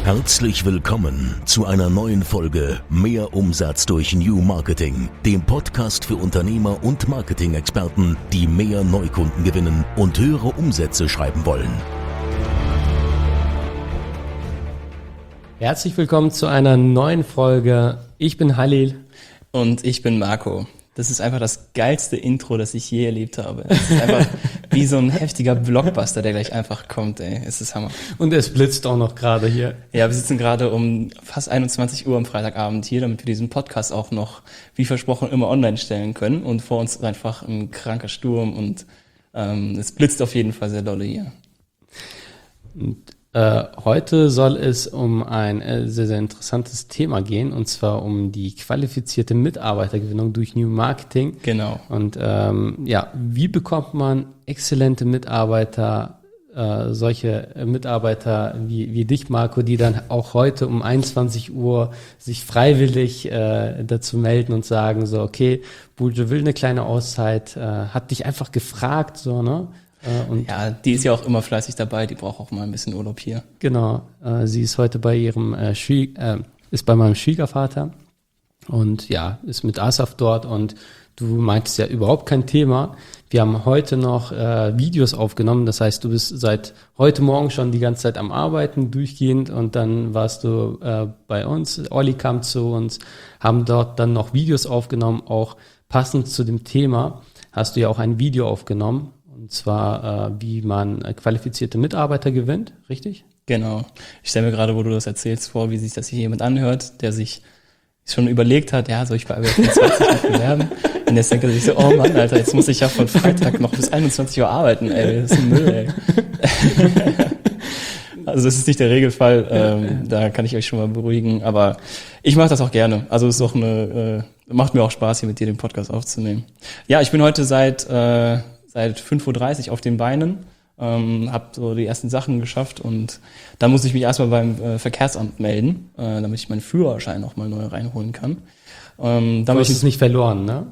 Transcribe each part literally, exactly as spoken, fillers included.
Herzlich willkommen zu einer neuen Folge Mehr Umsatz durch New Marketing, dem Podcast für Unternehmer und Marketing-Experten, die mehr Neukunden gewinnen und höhere Umsätze schreiben wollen. Herzlich willkommen zu einer neuen Folge. Ich bin Halil. Und ich bin Marco. Das ist einfach das geilste Intro, das ich je erlebt habe. Es ist einfach wie so ein heftiger Blockbuster, der gleich einfach kommt, ey. Es ist Hammer. Und es blitzt auch noch gerade hier. Ja, wir sitzen gerade um fast einundzwanzig Uhr am Freitagabend hier, damit wir diesen Podcast auch noch, wie versprochen, immer online stellen können. Und vor uns ist einfach ein kranker Sturm und ähm, es blitzt auf jeden Fall sehr dolle hier. Und äh, heute soll es um ein äh, sehr, sehr interessantes Thema gehen, und zwar um die qualifizierte Mitarbeitergewinnung durch New Marketing. Genau. Und ähm, ja, wie bekommt man exzellente Mitarbeiter, äh, solche Mitarbeiter wie, wie dich, Marco, die dann auch heute um einundzwanzig Uhr sich freiwillig äh, dazu melden und sagen so, okay, Buljo will eine kleine Auszeit, äh, hat dich einfach gefragt, so, ne? Und ja, die ist ja auch immer fleißig dabei, die braucht auch mal ein bisschen Urlaub hier. Genau, äh, sie ist heute bei ihrem äh, Schwie- äh, ist bei meinem Schwiegervater und ja, ist mit Asaf dort, und du meintest ja überhaupt kein Thema. Wir haben heute noch äh, Videos aufgenommen, das heißt, du bist seit heute Morgen schon die ganze Zeit am Arbeiten, durchgehend, und dann warst du äh, bei uns, Olli kam zu uns, haben dort dann noch Videos aufgenommen, auch passend zu dem Thema hast du ja auch ein Video aufgenommen. Und zwar, äh, wie man qualifizierte Mitarbeiter gewinnt, richtig? Genau. Ich stelle mir gerade, wo du das erzählst, vor, wie sich das hier jemand anhört, der sich schon überlegt hat, ja, soll ich bei Arbeit vierundzwanzig nicht bewerben? Und jetzt denkt er sich so, oh Mann, Alter, jetzt muss ich ja von Freitag noch bis einundzwanzig Uhr arbeiten, ey, das ist ein Müll, ey. Also das ist nicht der Regelfall, ähm, da kann ich euch schon mal beruhigen, aber ich mache das auch gerne. Also es ist auch eine, äh, macht mir auch Spaß, hier mit dir den Podcast aufzunehmen. Ja, ich bin heute seit äh, seit fünf Uhr dreißig auf den Beinen, ähm, habe so die ersten Sachen geschafft, und dann muss ich mich erstmal beim äh, Verkehrsamt melden, äh, damit ich meinen Führerschein noch mal neu reinholen kann. Ähm, du hast es nicht verloren, ne?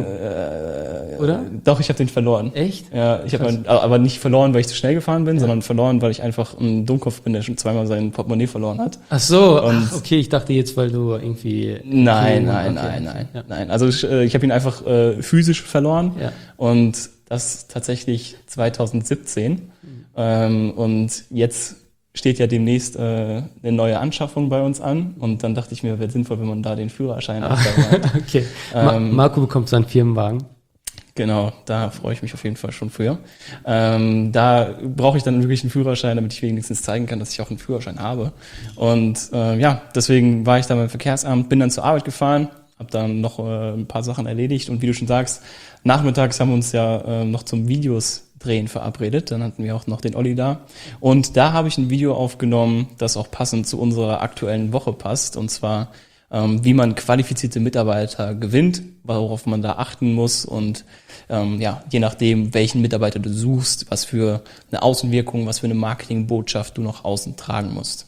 Äh, Oder? Doch, ich habe den verloren. Echt? Ja, ich habe aber nicht verloren, weil ich zu schnell gefahren bin, ja. sondern verloren, weil ich einfach ein Dummkopf bin, der schon zweimal sein Portemonnaie verloren hat. Ach so, und ach, okay, ich dachte jetzt, weil du irgendwie... Nein, nein, okay. nein, nein, ja. nein. Also ich, äh, ich habe ihn einfach äh, physisch verloren, ja. und das tatsächlich zwanzig siebzehn. Mhm. Ähm, und jetzt steht ja demnächst äh, eine neue Anschaffung bei uns an, und dann dachte ich mir, wäre sinnvoll, wenn man da den Führerschein ah, hat. Okay. Ähm, Ma- Marco bekommt seinen Firmenwagen. Genau, da freue ich mich auf jeden Fall schon für. Ähm, da brauche ich dann wirklich einen Führerschein, damit ich wenigstens zeigen kann, dass ich auch einen Führerschein habe. Und äh, ja, deswegen war ich da beim Verkehrsamt, bin dann zur Arbeit gefahren, habe dann noch äh, ein paar Sachen erledigt, und wie du schon sagst, nachmittags haben wir uns ja äh, noch zum Videos drehen verabredet. Dann hatten wir auch noch den Olli da. Und da habe ich ein Video aufgenommen, das auch passend zu unserer aktuellen Woche passt. Und zwar, ähm, wie man qualifizierte Mitarbeiter gewinnt, worauf man da achten muss. Und ähm, ja, je nachdem, welchen Mitarbeiter du suchst, was für eine Außenwirkung, was für eine Marketingbotschaft du nach außen tragen musst.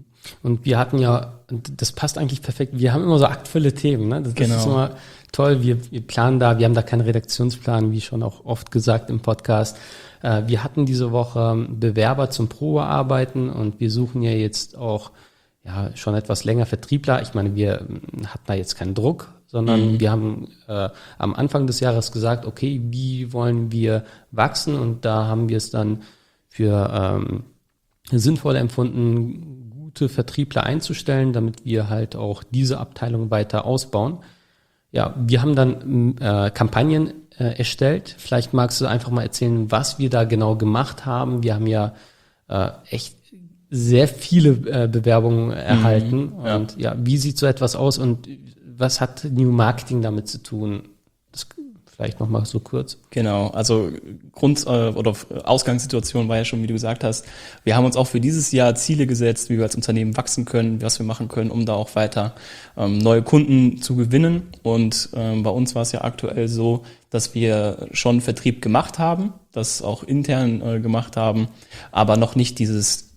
Und wir hatten ja, das passt eigentlich perfekt, wir haben immer so aktuelle Themen, ne? Das, das genau. ist immer toll, wir, wir planen da, wir haben da keinen Redaktionsplan, wie schon auch oft gesagt im Podcast. Äh, wir hatten diese Woche Bewerber zum Probearbeiten, und wir suchen ja jetzt auch ja schon etwas länger Vertriebler. Ich meine, wir hatten da jetzt keinen Druck, sondern mhm. wir haben äh, am Anfang des Jahres gesagt, okay, wie wollen wir wachsen? Und da haben wir es dann für ähm, sinnvoll empfunden, gute Vertriebler einzustellen, damit wir halt auch diese Abteilung weiter ausbauen. Ja, wir haben dann äh, Kampagnen äh, erstellt. Vielleicht magst du einfach mal erzählen, was wir da genau gemacht haben. Wir haben ja äh, echt sehr viele äh, Bewerbungen erhalten. Mhm, ja. Und ja, wie sieht so etwas aus, und was hat New Marketing damit zu tun? Das vielleicht nochmal so kurz. Genau, also Grund- oder Ausgangssituation war ja schon, wie du gesagt hast, wir haben uns auch für dieses Jahr Ziele gesetzt, wie wir als Unternehmen wachsen können, was wir machen können, um da auch weiter ähm, neue Kunden zu gewinnen. Und ähm, bei uns war es ja aktuell so, dass wir schon Vertrieb gemacht haben, das auch intern äh, gemacht haben, aber noch nicht dieses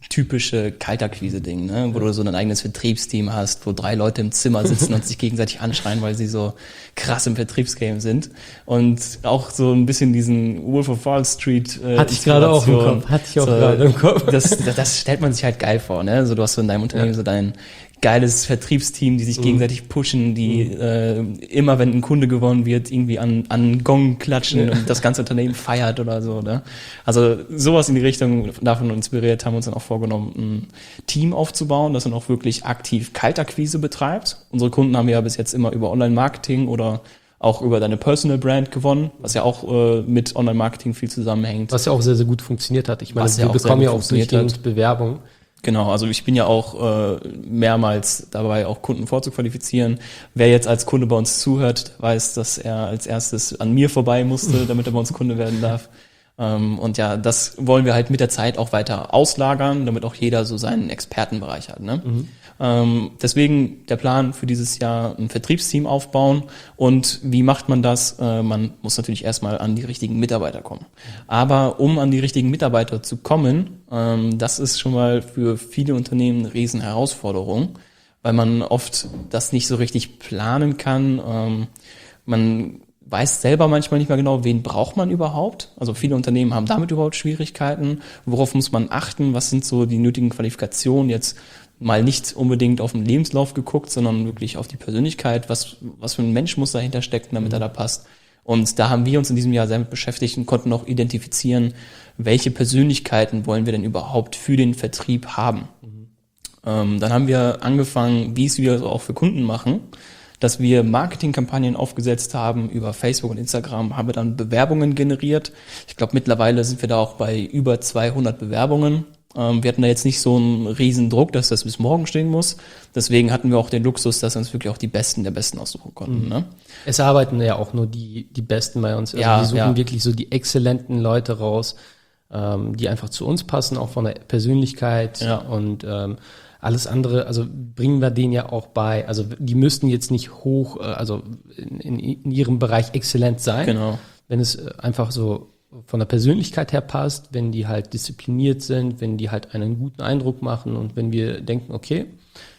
typische Kaltakquise-Ding, ne? Wo du so ein eigenes Vertriebsteam hast, wo drei Leute im Zimmer sitzen und sich gegenseitig anschreien, weil sie so krass im Vertriebsgame sind. Und auch so ein bisschen diesen Wolf of Wall Street äh, Hatte ich gerade auch im Kopf. Hatte ich auch so, gerade im Kopf. Das, das stellt man sich halt geil vor, ne? Also du hast so in deinem Unternehmen ja. so dein geiles Vertriebsteam, die sich mhm. gegenseitig pushen, die mhm. äh, immer, wenn ein Kunde gewonnen wird, irgendwie an an Gong klatschen ja. und das ganze Unternehmen feiert oder so. Ne? Also sowas in die Richtung davon inspiriert, haben wir uns dann auch vorgenommen, ein Team aufzubauen, das dann auch wirklich aktiv Kaltakquise betreibt. Unsere Kunden haben ja bis jetzt immer über Online-Marketing oder auch über deine Personal Brand gewonnen, was ja auch äh, mit Online-Marketing viel zusammenhängt. Was ja auch sehr, sehr gut funktioniert hat. Ich meine, wir bekommen ja auch durchgehend Bewerbung. Genau, also ich bin ja auch äh, mehrmals dabei, auch Kunden vorzuqualifizieren. Wer jetzt als Kunde bei uns zuhört, weiß, dass er als erstes an mir vorbei musste, damit er bei uns Kunde werden darf. Ähm, und ja, das wollen wir halt mit der Zeit auch weiter auslagern, damit auch jeder so seinen Expertenbereich hat. Ne? Mhm. Ähm, deswegen der Plan für dieses Jahr, ein Vertriebsteam aufbauen. Und wie macht man das? Äh, man muss natürlich erstmal an die richtigen Mitarbeiter kommen. Aber um an die richtigen Mitarbeiter zu kommen, ähm, das ist schon mal für viele Unternehmen eine riesen Herausforderung, weil man oft das nicht so richtig planen kann. Ähm, man weiß selber manchmal nicht mehr genau, wen braucht man überhaupt. Also viele Unternehmen haben damit überhaupt Schwierigkeiten. Worauf muss man achten? Was sind so die nötigen Qualifikationen? Jetzt mal nicht unbedingt auf den Lebenslauf geguckt, sondern wirklich auf die Persönlichkeit. Was, was für ein Mensch muss dahinter stecken, damit er da passt? Und da haben wir uns in diesem Jahr sehr mit beschäftigt und konnten auch identifizieren, welche Persönlichkeiten wollen wir denn überhaupt für den Vertrieb haben. Mhm. Ähm, dann haben wir angefangen, wie es wir auch für Kunden machen, dass wir Marketingkampagnen aufgesetzt haben über Facebook und Instagram, haben wir dann Bewerbungen generiert. Ich glaube, mittlerweile sind wir da auch bei über zweihundert Bewerbungen. Ähm, wir hatten da jetzt nicht so einen riesen Druck, dass das bis morgen stehen muss. Deswegen hatten wir auch den Luxus, dass wir uns wirklich auch die Besten der Besten aussuchen konnten. Mhm. Ne? Es arbeiten ja auch nur die die Besten bei uns. Also ja, wir suchen ja. wirklich so die exzellenten Leute raus, ähm, die einfach zu uns passen, auch von der Persönlichkeit ja. und ähm, alles andere, also bringen wir denen ja auch bei. Also die müssten jetzt nicht hoch, also in, in, in ihrem Bereich exzellent sein. Genau. Wenn es einfach so von der Persönlichkeit her passt, wenn die halt diszipliniert sind, wenn die halt einen guten Eindruck machen und wenn wir denken, okay,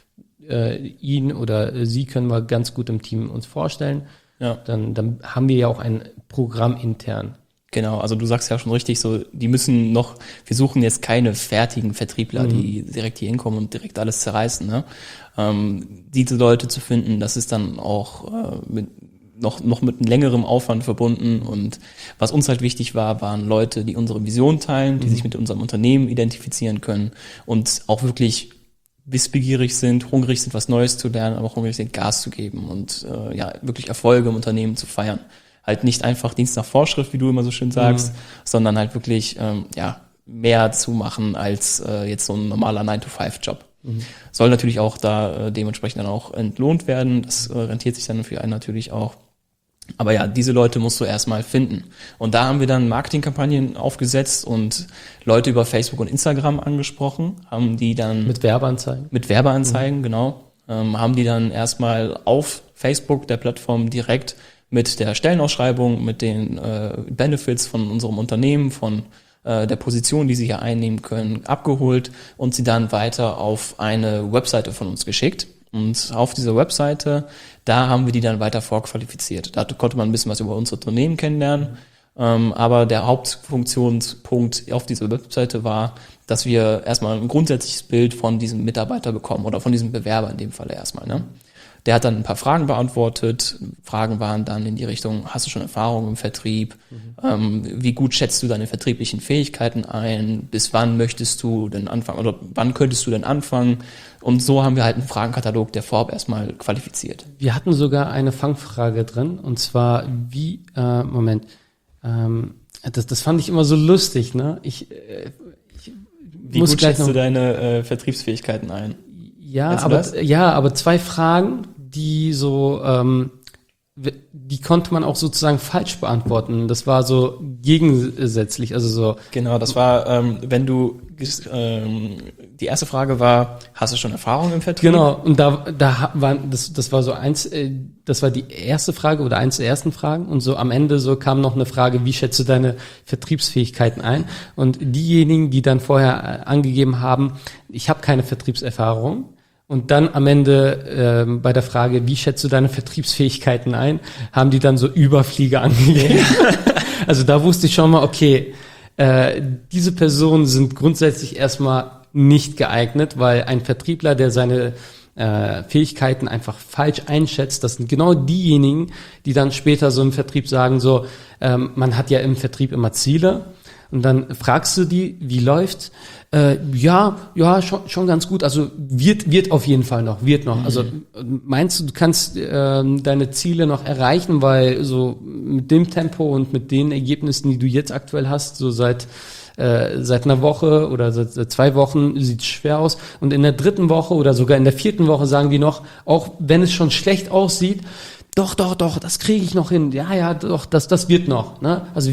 äh, ihn oder äh, sie können wir ganz gut im Team uns vorstellen, ja. dann, dann haben wir ja auch ein Programm intern. Genau, also du sagst ja schon richtig, so die müssen noch, wir suchen jetzt keine fertigen Vertriebler, mhm. die direkt hier hinkommen und direkt alles zerreißen. Ne? Ähm, diese Leute zu finden, das ist dann auch äh, mit noch noch mit einem längeren Aufwand verbunden. Und was uns halt wichtig war, waren Leute, die unsere Vision teilen, die mhm. sich mit unserem Unternehmen identifizieren können und auch wirklich wissbegierig sind, hungrig sind, was Neues zu lernen, aber auch hungrig sind, Gas zu geben und äh, ja wirklich Erfolge im Unternehmen zu feiern. Halt nicht einfach Dienst nach Vorschrift, wie du immer so schön sagst, mhm. sondern halt wirklich ähm, ja mehr zu machen als äh, jetzt so ein normaler nine to five Job. Mhm. Soll natürlich auch da äh, dementsprechend dann auch entlohnt werden. Das äh, rentiert sich dann für einen natürlich auch. Aber ja, diese Leute musst du erstmal finden. Und da haben wir dann Marketingkampagnen aufgesetzt und Leute über Facebook und Instagram angesprochen, haben die dann... Mit Werbeanzeigen? Mit Werbeanzeigen, mhm. genau. Ähm, haben die dann erstmal auf Facebook, der Plattform, direkt mit der Stellenausschreibung, mit den äh, Benefits von unserem Unternehmen, von äh, der Position, die sie hier einnehmen können, abgeholt und sie dann weiter auf eine Webseite von uns geschickt. Und auf dieser Webseite, da haben wir die dann weiter vorqualifiziert. Da konnte man ein bisschen was über unser Unternehmen kennenlernen. Mhm. Ähm, aber der Hauptfunktionspunkt auf dieser Webseite war, dass wir erstmal ein grundsätzliches Bild von diesem Mitarbeiter bekommen oder von diesem Bewerber in dem Falle erstmal, ne? Der hat dann ein paar Fragen beantwortet. Fragen waren dann in die Richtung, hast du schon Erfahrung im Vertrieb? Mhm. Ähm, wie gut schätzt du deine vertrieblichen Fähigkeiten ein? Bis wann möchtest du denn anfangen? Oder wann könntest du denn anfangen? Und so haben wir halt einen Fragenkatalog, der vorab erstmal qualifiziert. Wir hatten sogar eine Fangfrage drin. Und zwar, wie, äh, Moment, ähm, das, das fand ich immer so lustig, ne? Ich, äh, ich Wie muss gut schätzt du deine äh, Vertriebsfähigkeiten ein? Ja, aber, ja, aber zwei Fragen, die so, ähm, die konnte man auch sozusagen falsch beantworten. Das war so gegensätzlich, also so. Genau, das war, ähm, wenn du, ähm, die erste Frage war, hast du schon Erfahrung im Vertrieb? Genau, und da, da war, das, das war so eins, äh, das war die erste Frage oder eins der ersten Fragen und so am Ende so kam noch eine Frage, wie schätzt du deine Vertriebsfähigkeiten ein? Und diejenigen, die dann vorher äh, angegeben haben, ich habe keine Vertriebserfahrung, und dann am Ende äh, bei der Frage, wie schätzt du deine Vertriebsfähigkeiten ein, haben die dann so Überflieger angegeben. Also da wusste ich schon mal, okay, äh, diese Personen sind grundsätzlich erstmal nicht geeignet, weil ein Vertriebler, der seine äh, Fähigkeiten einfach falsch einschätzt, das sind genau diejenigen, die dann später so im Vertrieb sagen, so, ähm, man hat ja im Vertrieb immer Ziele. Und dann fragst du die, wie läuft's? Äh, ja, ja, schon, schon ganz gut. Also wird, wird auf jeden Fall noch, wird noch. Mhm. Also meinst du, du kannst äh, deine Ziele noch erreichen, weil so mit dem Tempo und mit den Ergebnissen, die du jetzt aktuell hast, so seit äh, seit einer Woche oder seit, seit zwei Wochen sieht's schwer aus. Und in der dritten Woche oder sogar in der vierten Woche sagen die noch, auch wenn es schon schlecht aussieht, doch, doch, doch, das kriege ich noch hin. Ja, ja, doch, das, das wird noch. Ne? Also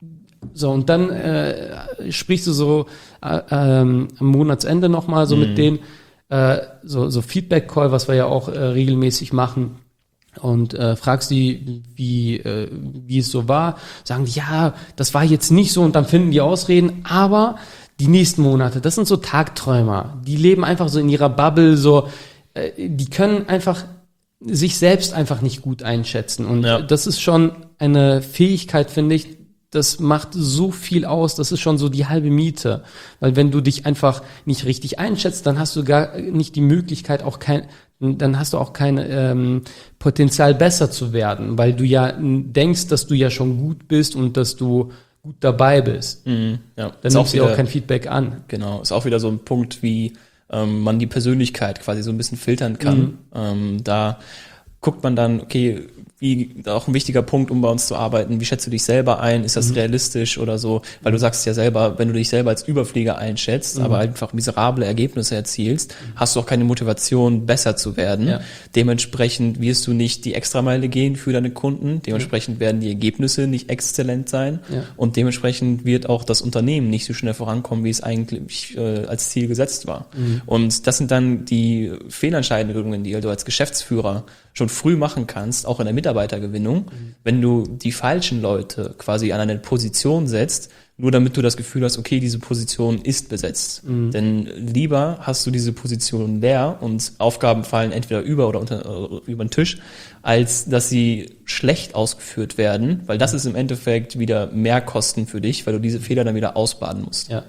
so, und dann äh, sprichst du so äh, ähm, am Monatsende nochmal so mhm. mit denen, äh, so, so Feedback-Call, was wir ja auch äh, regelmäßig machen, und äh, fragst die, wie, äh, wie es so war. Sagen die, ja, das war jetzt nicht so, und dann finden die Ausreden, aber die nächsten Monate, das sind so Tagträumer, die leben einfach so in ihrer Bubble, so, äh, die können einfach sich selbst einfach nicht gut einschätzen, und ja. das ist schon eine Fähigkeit, finde ich. Das macht so viel aus, das ist schon so die halbe Miete. Weil wenn du dich einfach nicht richtig einschätzt, dann hast du gar nicht die Möglichkeit, auch kein, dann hast du auch kein ähm, Potenzial, besser zu werden, weil du ja denkst, dass du ja schon gut bist und dass du gut dabei bist. Mhm, ja. Dann nimmst du auch kein Feedback an. Genau, ist auch wieder so ein Punkt, wie ähm, man die Persönlichkeit quasi so ein bisschen filtern kann. Mhm. Ähm, da guckt man dann, okay, wie, auch ein wichtiger Punkt, um bei uns zu arbeiten, wie schätzt du dich selber ein? Ist das mhm. realistisch oder so? Weil du sagst ja selber, wenn du dich selber als Überflieger einschätzt, mhm. aber einfach miserable Ergebnisse erzielst, mhm. hast du auch keine Motivation, besser zu werden. Ja. Dementsprechend wirst du nicht die Extrameile gehen für deine Kunden. Dementsprechend werden die Ergebnisse nicht exzellent sein. Ja. Und dementsprechend wird auch das Unternehmen nicht so schnell vorankommen, wie es eigentlich äh, als Ziel gesetzt war. Mhm. Und das sind dann die Fehlentscheidungen, die du als Geschäftsführer schon früh machen kannst, auch in der Mitarbeitergewinnung, mhm. wenn du die falschen Leute quasi an eine Position setzt, nur damit du das Gefühl hast, okay, diese Position ist besetzt. Mhm. Denn lieber hast du diese Position leer und Aufgaben fallen entweder über oder unter, äh, über den Tisch, als dass sie schlecht ausgeführt werden, weil das ist im Endeffekt wieder mehr Kosten für dich, weil du diese Fehler dann wieder ausbaden musst. Ja.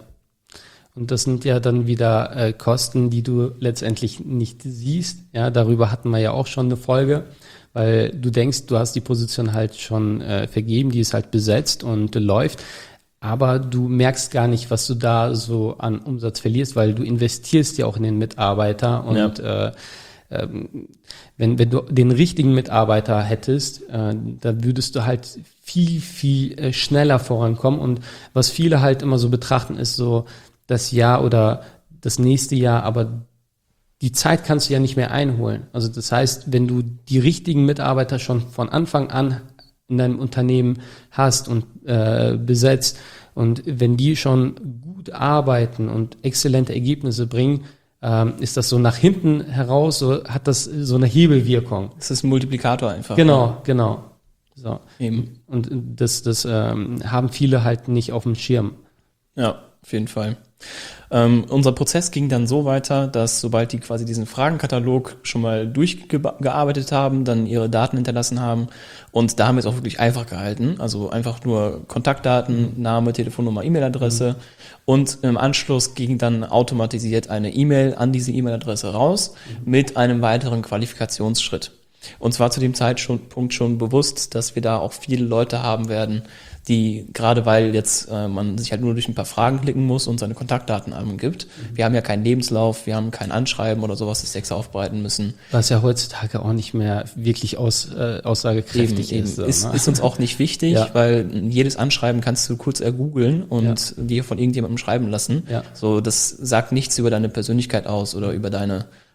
Und das sind ja dann wieder äh, Kosten, die du letztendlich nicht siehst. Ja, darüber hatten wir ja auch schon eine Folge, weil du denkst, du hast die Position halt schon äh, vergeben, die ist halt besetzt und äh, läuft, aber du merkst gar nicht, was du da so an Umsatz verlierst, weil du investierst ja auch in den Mitarbeiter, und ja. äh, ähm, wenn, wenn du den richtigen Mitarbeiter hättest, äh, da würdest du halt viel, viel äh, schneller vorankommen. Und was viele halt immer so betrachten, ist so das Jahr oder das nächste Jahr, aber die Zeit kannst du ja nicht mehr einholen. Also das heißt, wenn du die richtigen Mitarbeiter schon von Anfang an in deinem Unternehmen hast und äh, besetzt, und wenn die schon gut arbeiten und exzellente Ergebnisse bringen, ähm, ist das so nach hinten heraus, so hat das so eine Hebelwirkung. Das ist ein Multiplikator einfach. Genau, ja. genau. So. Eben. Und das, das ähm, haben viele halt nicht auf dem Schirm. Ja, auf jeden Fall. Ähm, unser Prozess ging dann so weiter, dass sobald die quasi diesen Fragenkatalog schon mal durchgearbeitet haben, dann ihre Daten hinterlassen haben, und da haben wir es auch wirklich einfach gehalten, also einfach nur Kontaktdaten, Name, Telefonnummer, E-Mail-Adresse, mhm. und im Anschluss ging dann automatisiert eine E-Mail an diese E-Mail-Adresse raus mhm. mit einem weiteren Qualifikationsschritt. Uns war zu dem Zeitpunkt schon bewusst, dass wir da auch viele Leute haben werden, die, gerade weil jetzt äh, man sich halt nur durch ein paar Fragen klicken muss und seine Kontaktdaten angibt. Mhm. Wir haben ja keinen Lebenslauf, wir haben kein Anschreiben oder sowas, das extra aufbereiten müssen. Was ja heutzutage auch nicht mehr wirklich aus, äh, aussagekräftig eben, ist. Eben. Ist, ist uns auch nicht wichtig, ja. weil jedes Anschreiben kannst du kurz ergoogeln und ja. dir von irgendjemandem schreiben lassen. Ja. So, das sagt nichts über deine Persönlichkeit aus oder über deine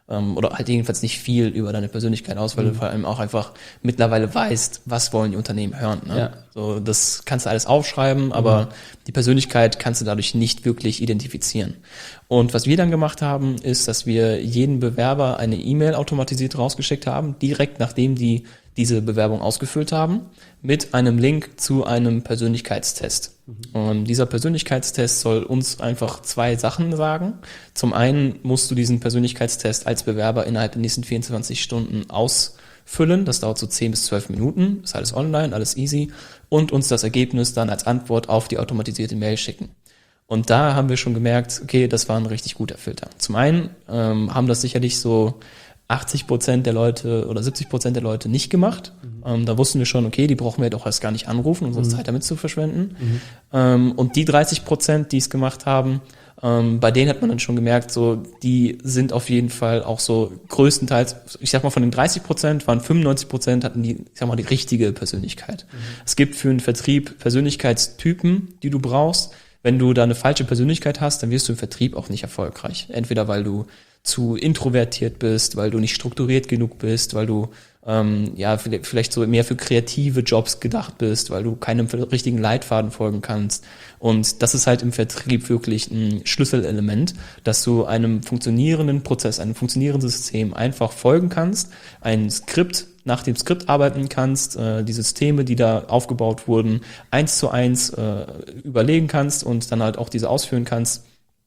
ähm, oder halt jedenfalls nicht viel über deine Persönlichkeit aus, weil mhm. du vor allem auch einfach mittlerweile weißt, was wollen die Unternehmen hören. Ne? Ja. So, das kannst du alles aufschreiben, aber mhm. die Persönlichkeit kannst du dadurch nicht wirklich identifizieren. Und was wir dann gemacht haben, ist, dass wir jeden Bewerber eine E-Mail automatisiert rausgeschickt haben, direkt nachdem die diese Bewerbung ausgefüllt haben, mit einem Link zu einem Persönlichkeitstest. Mhm. Und dieser Persönlichkeitstest soll uns einfach zwei Sachen sagen. Zum einen musst du diesen Persönlichkeitstest als Bewerber innerhalb der nächsten vierundzwanzig Stunden ausfüllen. Das dauert so zehn bis zwölf Minuten. Ist alles online, alles easy. Und uns das Ergebnis dann als Antwort auf die automatisierte Mail schicken. Und da haben wir schon gemerkt, okay, das war ein richtig guter Filter. Zum einen ähm, haben das sicherlich so achtzig Prozent der Leute oder siebzig Prozent der Leute nicht gemacht. Mhm. Ähm, da wussten wir schon, okay, die brauchen wir doch erst gar nicht anrufen, unsere mhm. Zeit damit zu verschwenden. Mhm. Ähm, und die dreißig Prozent, die es gemacht haben, ähm, bei denen hat man dann schon gemerkt, so, die sind auf jeden Fall auch so größtenteils, ich sag mal von den dreißig Prozent waren fünfundneunzig Prozent hatten die, ich sag mal, die richtige Persönlichkeit. Mhm. Es gibt für einen Vertrieb Persönlichkeitstypen, die du brauchst. Wenn du da eine falsche Persönlichkeit hast, dann wirst du im Vertrieb auch nicht erfolgreich. Entweder weil du zu introvertiert bist, weil du nicht strukturiert genug bist, weil du ähm, ja vielleicht so mehr für kreative Jobs gedacht bist, weil du keinem richtigen Leitfaden folgen kannst. Und das ist halt im Vertrieb wirklich ein Schlüsselelement, dass du einem funktionierenden Prozess, einem funktionierenden System einfach folgen kannst, ein Skript nach dem Skript arbeiten kannst, äh, die Systeme, die da aufgebaut wurden, eins zu eins äh, überlegen kannst und dann halt auch diese ausführen kannst,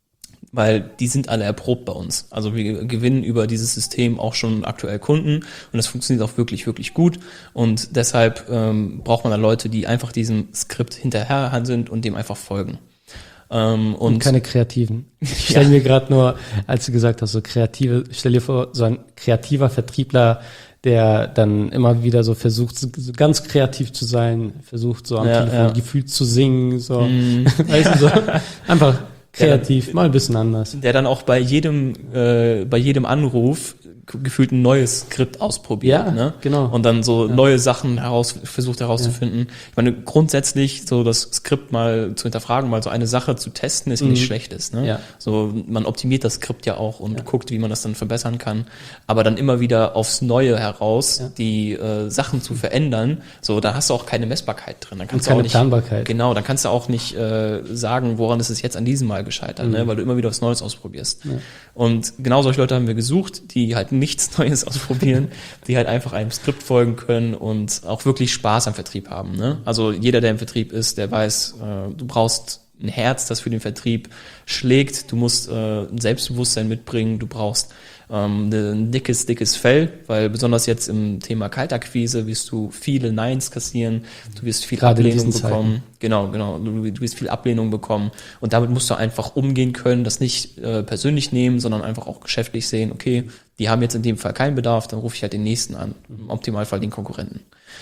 weil die sind alle erprobt bei uns. Also wir gewinnen über dieses System auch schon aktuell Kunden und das funktioniert auch wirklich, wirklich gut und deshalb ähm, braucht man da Leute, die einfach diesem Skript hinterher sind und dem einfach folgen. Ähm, und, und keine Kreativen. Ich stelle ja. mir gerade nur, als du gesagt hast, so kreative, stell dir vor, so ein kreativer Vertriebler, der dann immer wieder so versucht, so ganz kreativ zu sein, versucht so am ja, Telefon ja. gefühlt zu singen, so, mm. weißt du, so, einfach kreativ, dann, mal ein bisschen anders. Der dann auch bei jedem, äh, bei jedem Anruf gefühlt ein neues Skript ausprobiert, ja, ne? Genau. Und dann so ja. neue Sachen heraus, versucht herauszufinden. Ja. Ich meine, grundsätzlich so das Skript mal zu hinterfragen, mal so eine Sache zu testen, ist mhm. nicht Schlechtes, ne? Ja. So, man optimiert das Skript ja auch und ja. guckt, wie man das dann verbessern kann. Aber dann immer wieder aufs Neue heraus, ja. die äh, Sachen zu verändern, so, da hast du auch keine Messbarkeit drin. Dann kannst und keine du auch nicht, Planbarkeit. Genau, dann kannst du auch nicht äh, sagen, woran ist es jetzt an diesem Mal gescheitert, mhm. ne? Weil du immer wieder was Neues ausprobierst. Ja. Und genau solche Leute haben wir gesucht, die halt nichts Neues ausprobieren, die halt einfach einem Skript folgen können und auch wirklich Spaß am Vertrieb haben, ne? Also jeder, der im Vertrieb ist, der weiß, äh, du brauchst ein Herz, das für den Vertrieb schlägt, du musst äh, ein Selbstbewusstsein mitbringen, du brauchst ähm, ein dickes, dickes Fell, weil besonders jetzt im Thema Kaltakquise wirst du viele Neins kassieren, du wirst viel Gerade Ablehnung bekommen. Zeiten. Genau, genau, du, du wirst viel Ablehnung bekommen und damit musst du einfach umgehen können, das nicht äh, persönlich nehmen, sondern einfach auch geschäftlich sehen, okay, die haben jetzt in dem Fall keinen Bedarf, dann rufe ich halt den nächsten an, im Optimalfall den Konkurrenten.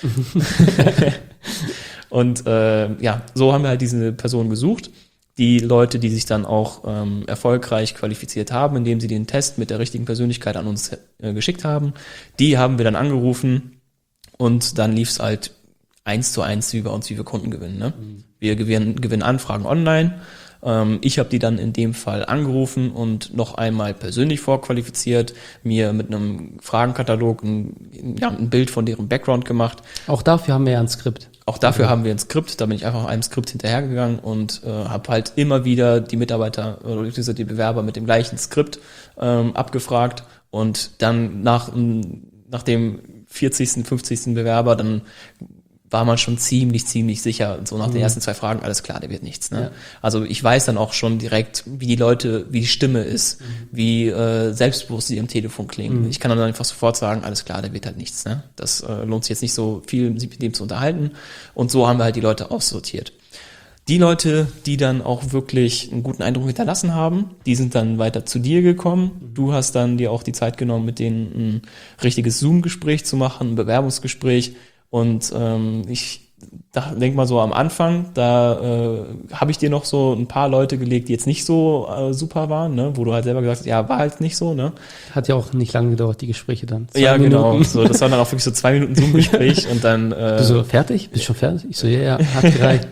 Und äh, ja, so haben wir halt diese Person gesucht. Die Leute, die sich dann auch ähm, erfolgreich qualifiziert haben, indem sie den Test mit der richtigen Persönlichkeit an uns äh, geschickt haben, die haben wir dann angerufen und dann lief es halt eins zu eins wie bei uns, wie wir Kunden gewinnen. Ne? Mhm. Wir gewinnen, gewinnen Anfragen online. Ähm, ich habe die dann in dem Fall angerufen und noch einmal persönlich vorqualifiziert, mir mit einem Fragenkatalog ein, ja, ein Bild von deren Background gemacht. Auch dafür haben wir ja ein Skript. Auch dafür mhm. haben wir ein Skript, da bin ich einfach einem Skript hinterhergegangen und äh, habe halt immer wieder die Mitarbeiter oder die Bewerber mit dem gleichen Skript ähm, abgefragt und dann nach, nach dem vierzigsten, fünfzigsten Bewerber, dann war man schon ziemlich, ziemlich sicher, so nach mhm. den ersten zwei Fragen, alles klar, der wird nichts. Ne? Ja. Also ich weiß dann auch schon direkt, wie die Leute, wie die Stimme ist, mhm. wie äh, selbstbewusst sie am Telefon klingen. Mhm. Ich kann dann einfach sofort sagen, alles klar, der wird halt nichts. Ne? Das äh, lohnt sich jetzt nicht so viel, sich mit dem zu unterhalten. Und so haben wir halt die Leute aussortiert. Die Leute, die dann auch wirklich einen guten Eindruck hinterlassen haben, die sind dann weiter zu dir gekommen. Du hast dann dir auch die Zeit genommen, mit denen ein richtiges Zoom-Gespräch zu machen, ein Bewerbungsgespräch. Und ähm, ich denke mal so am Anfang, da äh, habe ich dir noch so ein paar Leute gelegt, die jetzt nicht so äh, super waren, ne? Wo du halt selber gesagt hast, ja, war halt nicht so, ne? Hat ja auch nicht lange gedauert, die Gespräche dann. Zwei ja, Minuten. Genau. So, das war dann auch wirklich so zwei Minuten Zoom-Gespräch und dann. Äh, Bist du so fertig? Bist du schon fertig? Ich so, ja, ja, hat gereicht.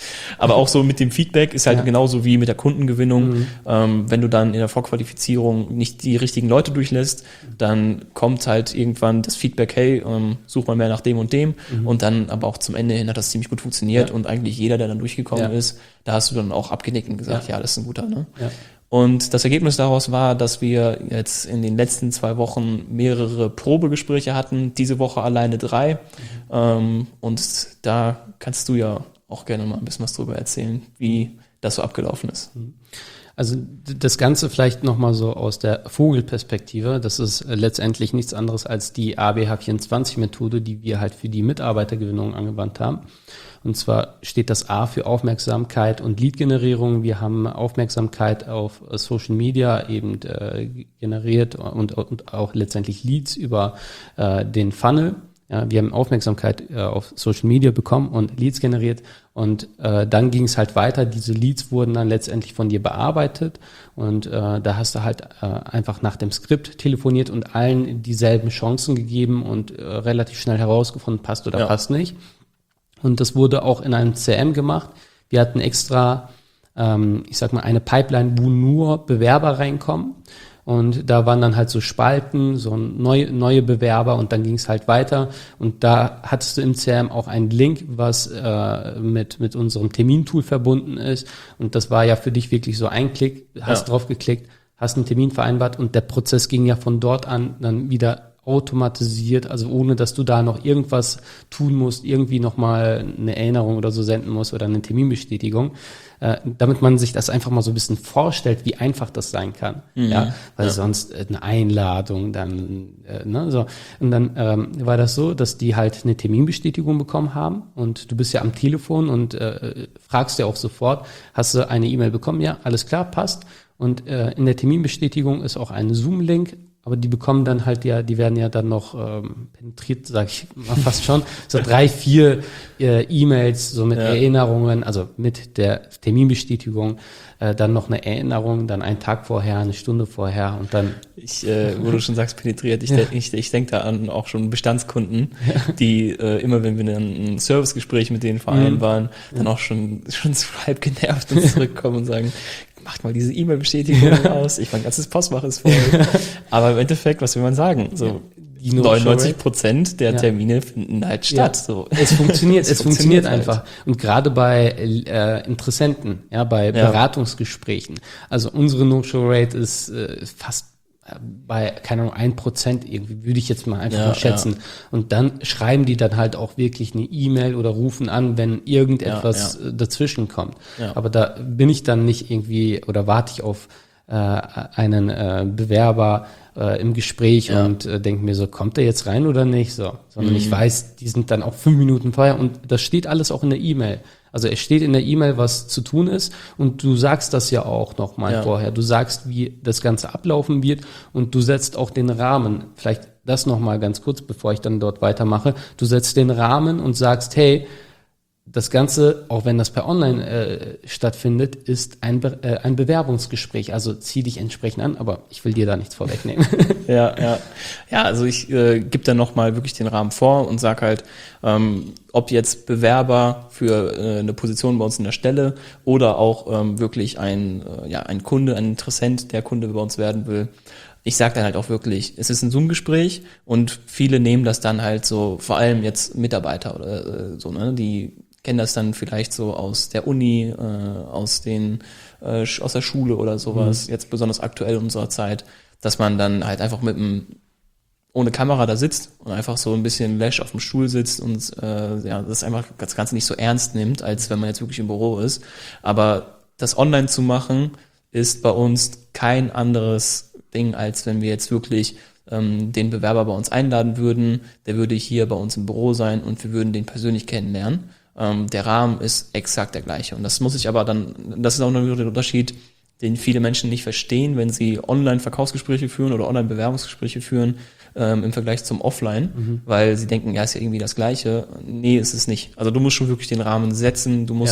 Aber auch so mit dem Feedback ist halt ja. genauso wie mit der Kundengewinnung. Mhm. Ähm, wenn du dann in der Vorqualifizierung nicht die richtigen Leute durchlässt, dann kommt halt irgendwann das Feedback, hey, ähm, such mal mehr nach dem und dem. Mhm. Und dann aber auch zum Ende hin hat das ziemlich gut funktioniert. Ja. Und eigentlich jeder, der dann durchgekommen ja. ist, da hast du dann auch abgenickt und gesagt, ja, ja das ist ein guter. Ne? Ja. Und das Ergebnis daraus war, dass wir jetzt in den letzten zwei Wochen mehrere Probegespräche hatten, diese Woche alleine drei. Mhm. Ähm, und da kannst du ja auch gerne mal ein bisschen was drüber erzählen, wie das so abgelaufen ist. Also das Ganze vielleicht nochmal so aus der Vogelperspektive. Das ist letztendlich nichts anderes als die A B H vierundzwanzig Methode, die wir halt für die Mitarbeitergewinnung angewandt haben. Und zwar steht das A für Aufmerksamkeit und Lead-Generierung. Wir haben Aufmerksamkeit auf Social Media eben äh, generiert und, und auch letztendlich Leads über äh, den Funnel. Ja, wir haben Aufmerksamkeit äh, auf Social Media bekommen und Leads generiert und äh, dann ging es halt weiter. Diese Leads wurden dann letztendlich von dir bearbeitet und äh, da hast du halt äh, einfach nach dem Skript telefoniert und allen dieselben Chancen gegeben und äh, relativ schnell herausgefunden, passt oder ja. passt nicht. Und das wurde auch in einem C R M gemacht. Wir hatten extra, ähm, ich sag mal, eine Pipeline, wo nur Bewerber reinkommen. Und da waren dann halt so Spalten, so neue, neue Bewerber und dann ging es halt weiter. Und da hattest du im C R M auch einen Link, was äh, mit mit unserem Termintool verbunden ist. Und das war ja für dich wirklich so ein Klick, hast ja. drauf geklickt, hast einen Termin vereinbart und der Prozess ging ja von dort an dann wieder automatisiert, also ohne, dass du da noch irgendwas tun musst, irgendwie nochmal eine Erinnerung oder so senden musst oder eine Terminbestätigung, äh, damit man sich das einfach mal so ein bisschen vorstellt, wie einfach das sein kann, mhm. ja, weil ja. sonst eine Einladung, dann, äh, ne, so. Und dann ähm, war das so, dass die halt eine Terminbestätigung bekommen haben und du bist ja am Telefon und äh, fragst ja auch sofort, hast du eine E-Mail bekommen? Ja, alles klar, passt. Und äh, in der Terminbestätigung ist auch ein Zoom-Link. Aber die bekommen dann halt ja, die werden ja dann noch ähm, penetriert, sage ich mal fast schon, so drei, vier äh, E-Mails, so mit ja. Erinnerungen, also mit der Terminbestätigung, äh, dann noch eine Erinnerung, dann einen Tag vorher, eine Stunde vorher und dann... Ich, äh, wo du schon sagst, penetriert, ich, ja. denk, ich, ich denke da an auch schon Bestandskunden, ja. die äh, immer, wenn wir dann ein Servicegespräch mit denen vereinbaren, mhm. dann auch schon, schon so halb genervt und zurückkommen und sagen, macht mal diese E-Mail-Bestätigung ja. aus, ich mein ganzes Postfach ist voll. Aber im Endeffekt, was will man sagen? So die neunundneunzig Prozent der Termine ja. finden halt statt. Ja. So. Es funktioniert, es, es funktioniert, funktioniert einfach. Halt. Und gerade bei äh, Interessenten, ja, bei ja. Beratungsgesprächen. Also unsere No-Show-Rate ist äh, fast bei, keine Ahnung, ein Prozent irgendwie, würde ich jetzt mal einfach ja, mal schätzen. Ja. Und dann schreiben die dann halt auch wirklich eine E-Mail oder rufen an, wenn irgendetwas ja, ja. dazwischen kommt. Ja. Aber da bin ich dann nicht irgendwie oder warte ich auf äh, einen äh, Bewerber äh, im Gespräch ja. und äh, denke mir so, kommt der jetzt rein oder nicht? So, sondern mhm. ich weiß, die sind dann auch fünf Minuten vorher und das steht alles auch in der E-Mail. Also es steht in der E-Mail, was zu tun ist und du sagst das ja auch nochmal ja. vorher. Du sagst, wie das Ganze ablaufen wird und du setzt auch den Rahmen. Vielleicht das nochmal ganz kurz, bevor ich dann dort weitermache. Du setzt den Rahmen und sagst, hey, das Ganze, auch wenn das per Online äh, stattfindet, ist ein, Be- äh, ein Bewerbungsgespräch. Also zieh dich entsprechend an, aber ich will dir da nichts vorwegnehmen. Ja, ja. Ja, also ich äh, gebe dann nochmal wirklich den Rahmen vor und sag halt, ähm, ob jetzt Bewerber für äh, eine Position bei uns in der Stelle oder auch ähm, wirklich ein, äh, ja, ein Kunde, ein Interessent, der Kunde bei uns werden will. Ich sage dann halt auch wirklich, es ist ein Zoom-Gespräch und viele nehmen das dann halt so, vor allem jetzt Mitarbeiter oder äh, so, ne, die kennen das dann vielleicht so aus der Uni, äh, aus den äh, aus der Schule oder sowas, mhm. jetzt besonders aktuell in unserer Zeit, dass man dann halt einfach mit einem ohne Kamera da sitzt und einfach so ein bisschen läsch auf dem Stuhl sitzt und äh, ja, das einfach das Ganze nicht so ernst nimmt, als wenn man jetzt wirklich im Büro ist. Aber das online zu machen, ist bei uns kein anderes Ding, als wenn wir jetzt wirklich ähm, den Bewerber bei uns einladen würden. Der würde hier bei uns im Büro sein und wir würden den persönlich kennenlernen. Ähm, der Rahmen ist exakt der gleiche. Und das muss ich aber dann, das ist auch noch der Unterschied, den viele Menschen nicht verstehen, wenn sie Online-Verkaufsgespräche führen oder Online-Bewerbungsgespräche führen, ähm, im Vergleich zum Offline, mhm. weil sie denken, ja, ist ja irgendwie das Gleiche. Nee, ist es nicht. Also du musst schon wirklich den Rahmen setzen, du musst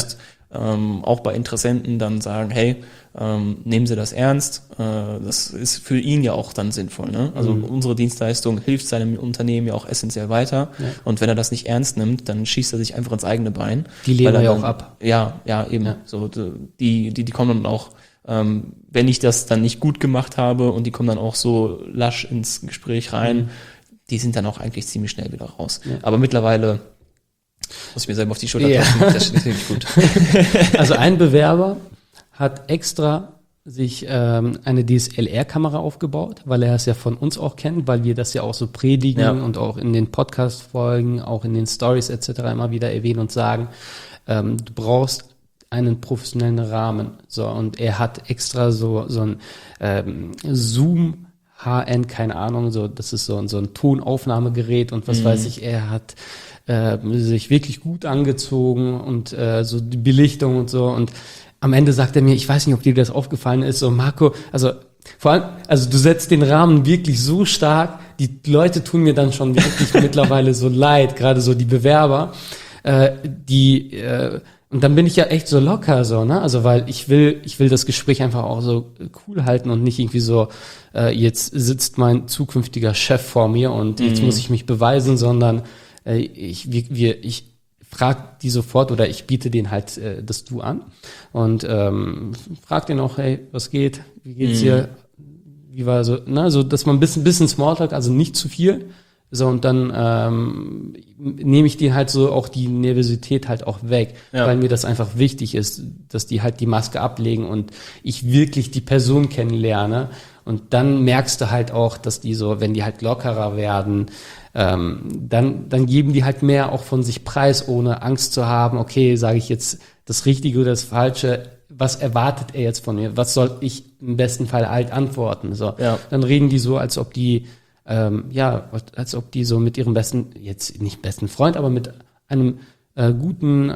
ähm, auch bei Interessenten dann sagen, hey, ähm, nehmen Sie das ernst, äh, das ist für ihn ja auch dann sinnvoll. Ne? Also mhm. unsere Dienstleistung hilft seinem Unternehmen ja auch essentiell weiter ja. und wenn er das nicht ernst nimmt, dann schießt er sich einfach ins eigene Bein. Die lehnen ja dann, auch ab. Ja, ja, eben. Ja. So, die, die, die kommen dann auch, ähm, wenn ich das dann nicht gut gemacht habe und die kommen dann auch so lasch ins Gespräch rein, mhm. die sind dann auch eigentlich ziemlich schnell wieder raus. Ja. Aber mittlerweile muss ich mir selber auf die Schulter ja. klopfen, das ist natürlich gut. Also ein Bewerber hat extra sich ähm, eine D S L R-Kamera aufgebaut, weil er es ja von uns auch kennt, weil wir das ja auch so predigen ja. und auch in den Podcast-Folgen, auch in den Stories et cetera immer wieder erwähnen und sagen, ähm, du brauchst einen professionellen Rahmen. So, und er hat extra so so ein ähm, Zoom H N, keine Ahnung, so das ist so, so ein Tonaufnahmegerät und was mhm. weiß ich, er hat äh, sich wirklich gut angezogen und äh, so die Belichtung und so und am Ende sagt er mir, ich weiß nicht, ob dir das aufgefallen ist, so Marco, also vor allem, also du setzt den Rahmen wirklich so stark, die Leute tun mir dann schon wirklich mittlerweile so leid, gerade so die Bewerber, äh, die äh, und dann bin ich ja echt so locker so, ne? Also weil ich will, ich will das Gespräch einfach auch so cool halten und nicht irgendwie so, äh, jetzt sitzt mein zukünftiger Chef vor mir und jetzt mhm. muss ich mich beweisen, sondern äh, ich, wir, wir, ich frag die sofort oder ich biete denen halt äh, das Du an und ähm, frag den auch, hey, was geht? Wie geht's dir? Mhm. Wie war so, ne? So, dass man ein bisschen, bisschen Smalltalk, also nicht zu viel. So, und dann ähm, nehme ich die halt so auch die Nervosität halt auch weg, ja. weil mir das einfach wichtig ist, dass die halt die Maske ablegen und ich wirklich die Person kennenlerne. Und dann merkst du halt auch, dass die so, wenn die halt lockerer werden, ähm, dann dann geben die halt mehr auch von sich preis, ohne Angst zu haben, okay, sage ich jetzt das Richtige oder das Falsche, was erwartet er jetzt von mir? Was soll ich im besten Fall halt antworten? So, ja. Dann reden die so, als ob die Ähm, ja, als ob die so mit ihrem besten, jetzt nicht besten Freund, aber mit einem äh, guten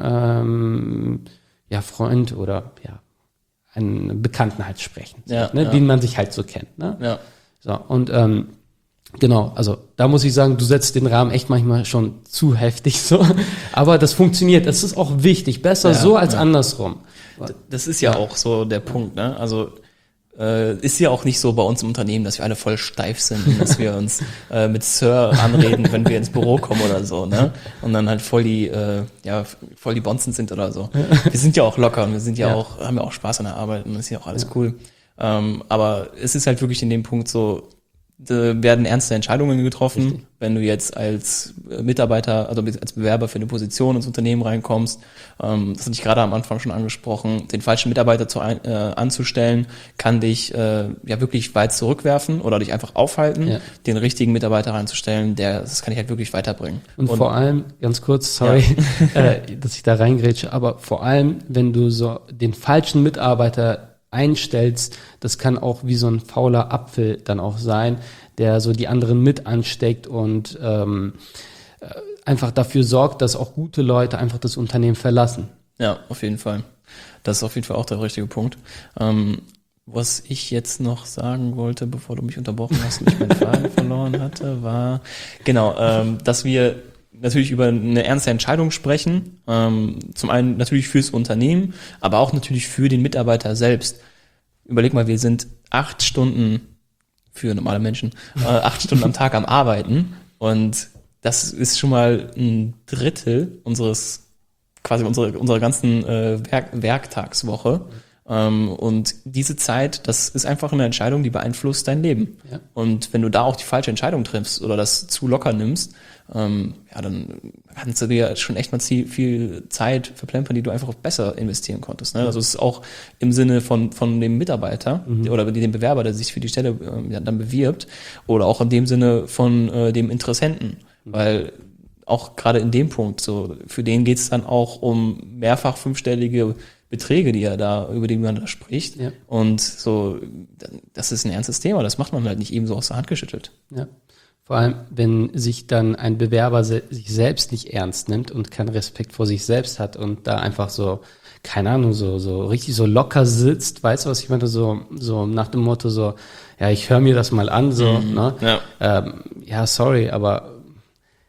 ähm, ja, Freund oder ja, einen Bekannten halt sprechen, ja, ne, ja. den man sich halt so kennt. Ne? Ja. So, und ähm, genau, also da muss ich sagen, du setzt den Rahmen echt manchmal schon zu heftig so, aber das funktioniert, das ist auch wichtig, besser ja, so als ja. andersrum. Das ist ja, ja auch so der Punkt, ne? Also Äh, ist ja auch nicht so bei uns im Unternehmen, dass wir alle voll steif sind und dass wir uns äh, mit Sir anreden, wenn wir ins Büro kommen oder so, ne? Und dann halt voll die, äh, ja, voll die Bonzen sind oder so. Wir sind ja auch locker und wir sind ja, ja. auch, haben ja auch Spaß an der Arbeit und das ist ja auch alles ja. cool. Ähm, aber es ist halt wirklich in dem Punkt so, da werden ernste Entscheidungen getroffen. Richtig. Wenn du jetzt als Mitarbeiter, also als Bewerber für eine Position ins Unternehmen reinkommst, ähm, das hatte ich gerade am Anfang schon angesprochen, den falschen Mitarbeiter zu ein, äh, anzustellen, kann dich äh, ja wirklich weit zurückwerfen oder dich einfach aufhalten. Ja. Den richtigen Mitarbeiter reinzustellen, der, das kann dich halt wirklich weiterbringen. Und, Und vor allem, ganz kurz, sorry, ja. äh, dass ich da reingrätsche, aber vor allem, wenn du so den falschen Mitarbeiter einstellst, das kann auch wie so ein fauler Apfel dann auch sein, der so die anderen mit ansteckt und ähm, einfach dafür sorgt, dass auch gute Leute einfach das Unternehmen verlassen. Ja, auf jeden Fall. Das ist auf jeden Fall auch der richtige Punkt. Ähm, was ich jetzt noch sagen wollte, bevor du mich unterbrochen hast und ich meinen Faden verloren hatte, war, genau, ähm, dass wir natürlich über eine ernste Entscheidung sprechen. Ähm, zum einen natürlich fürs Unternehmen, aber auch natürlich für den Mitarbeiter selbst. Überleg mal, wir sind acht Stunden für normale Menschen, äh, acht Stunden am Tag am Arbeiten und das ist schon mal ein Drittel unseres, quasi unsere, unserer ganzen äh, Werk, Werktagswoche. Ähm, und diese Zeit, das ist einfach eine Entscheidung, die beeinflusst dein Leben. Ja. Und wenn du da auch die falsche Entscheidung triffst oder das zu locker nimmst, ähm, ja, dann kannst du dir schon echt mal viel Zeit verplempern, die du einfach besser investieren konntest. Ne? Also es ist auch im Sinne von von dem Mitarbeiter mhm. oder dem Bewerber, der sich für die Stelle äh, ja, dann bewirbt, oder auch in dem Sinne von äh, dem Interessenten, mhm. weil auch gerade in dem Punkt, so für den geht's dann auch um mehrfach fünfstellige Beträge, die er da, über die man da spricht. Ja. Und so, das ist ein ernstes Thema, das macht man halt nicht eben so aus der Hand geschüttelt. Ja. Vor allem, wenn sich dann ein Bewerber se- sich selbst nicht ernst nimmt und keinen Respekt vor sich selbst hat und da einfach so, keine Ahnung, so so richtig so locker sitzt, weißt du, was ich meine? So so nach dem Motto so, ja, ich höre mir das mal an, so, mhm. ne? Ja. Ähm, ja, sorry, aber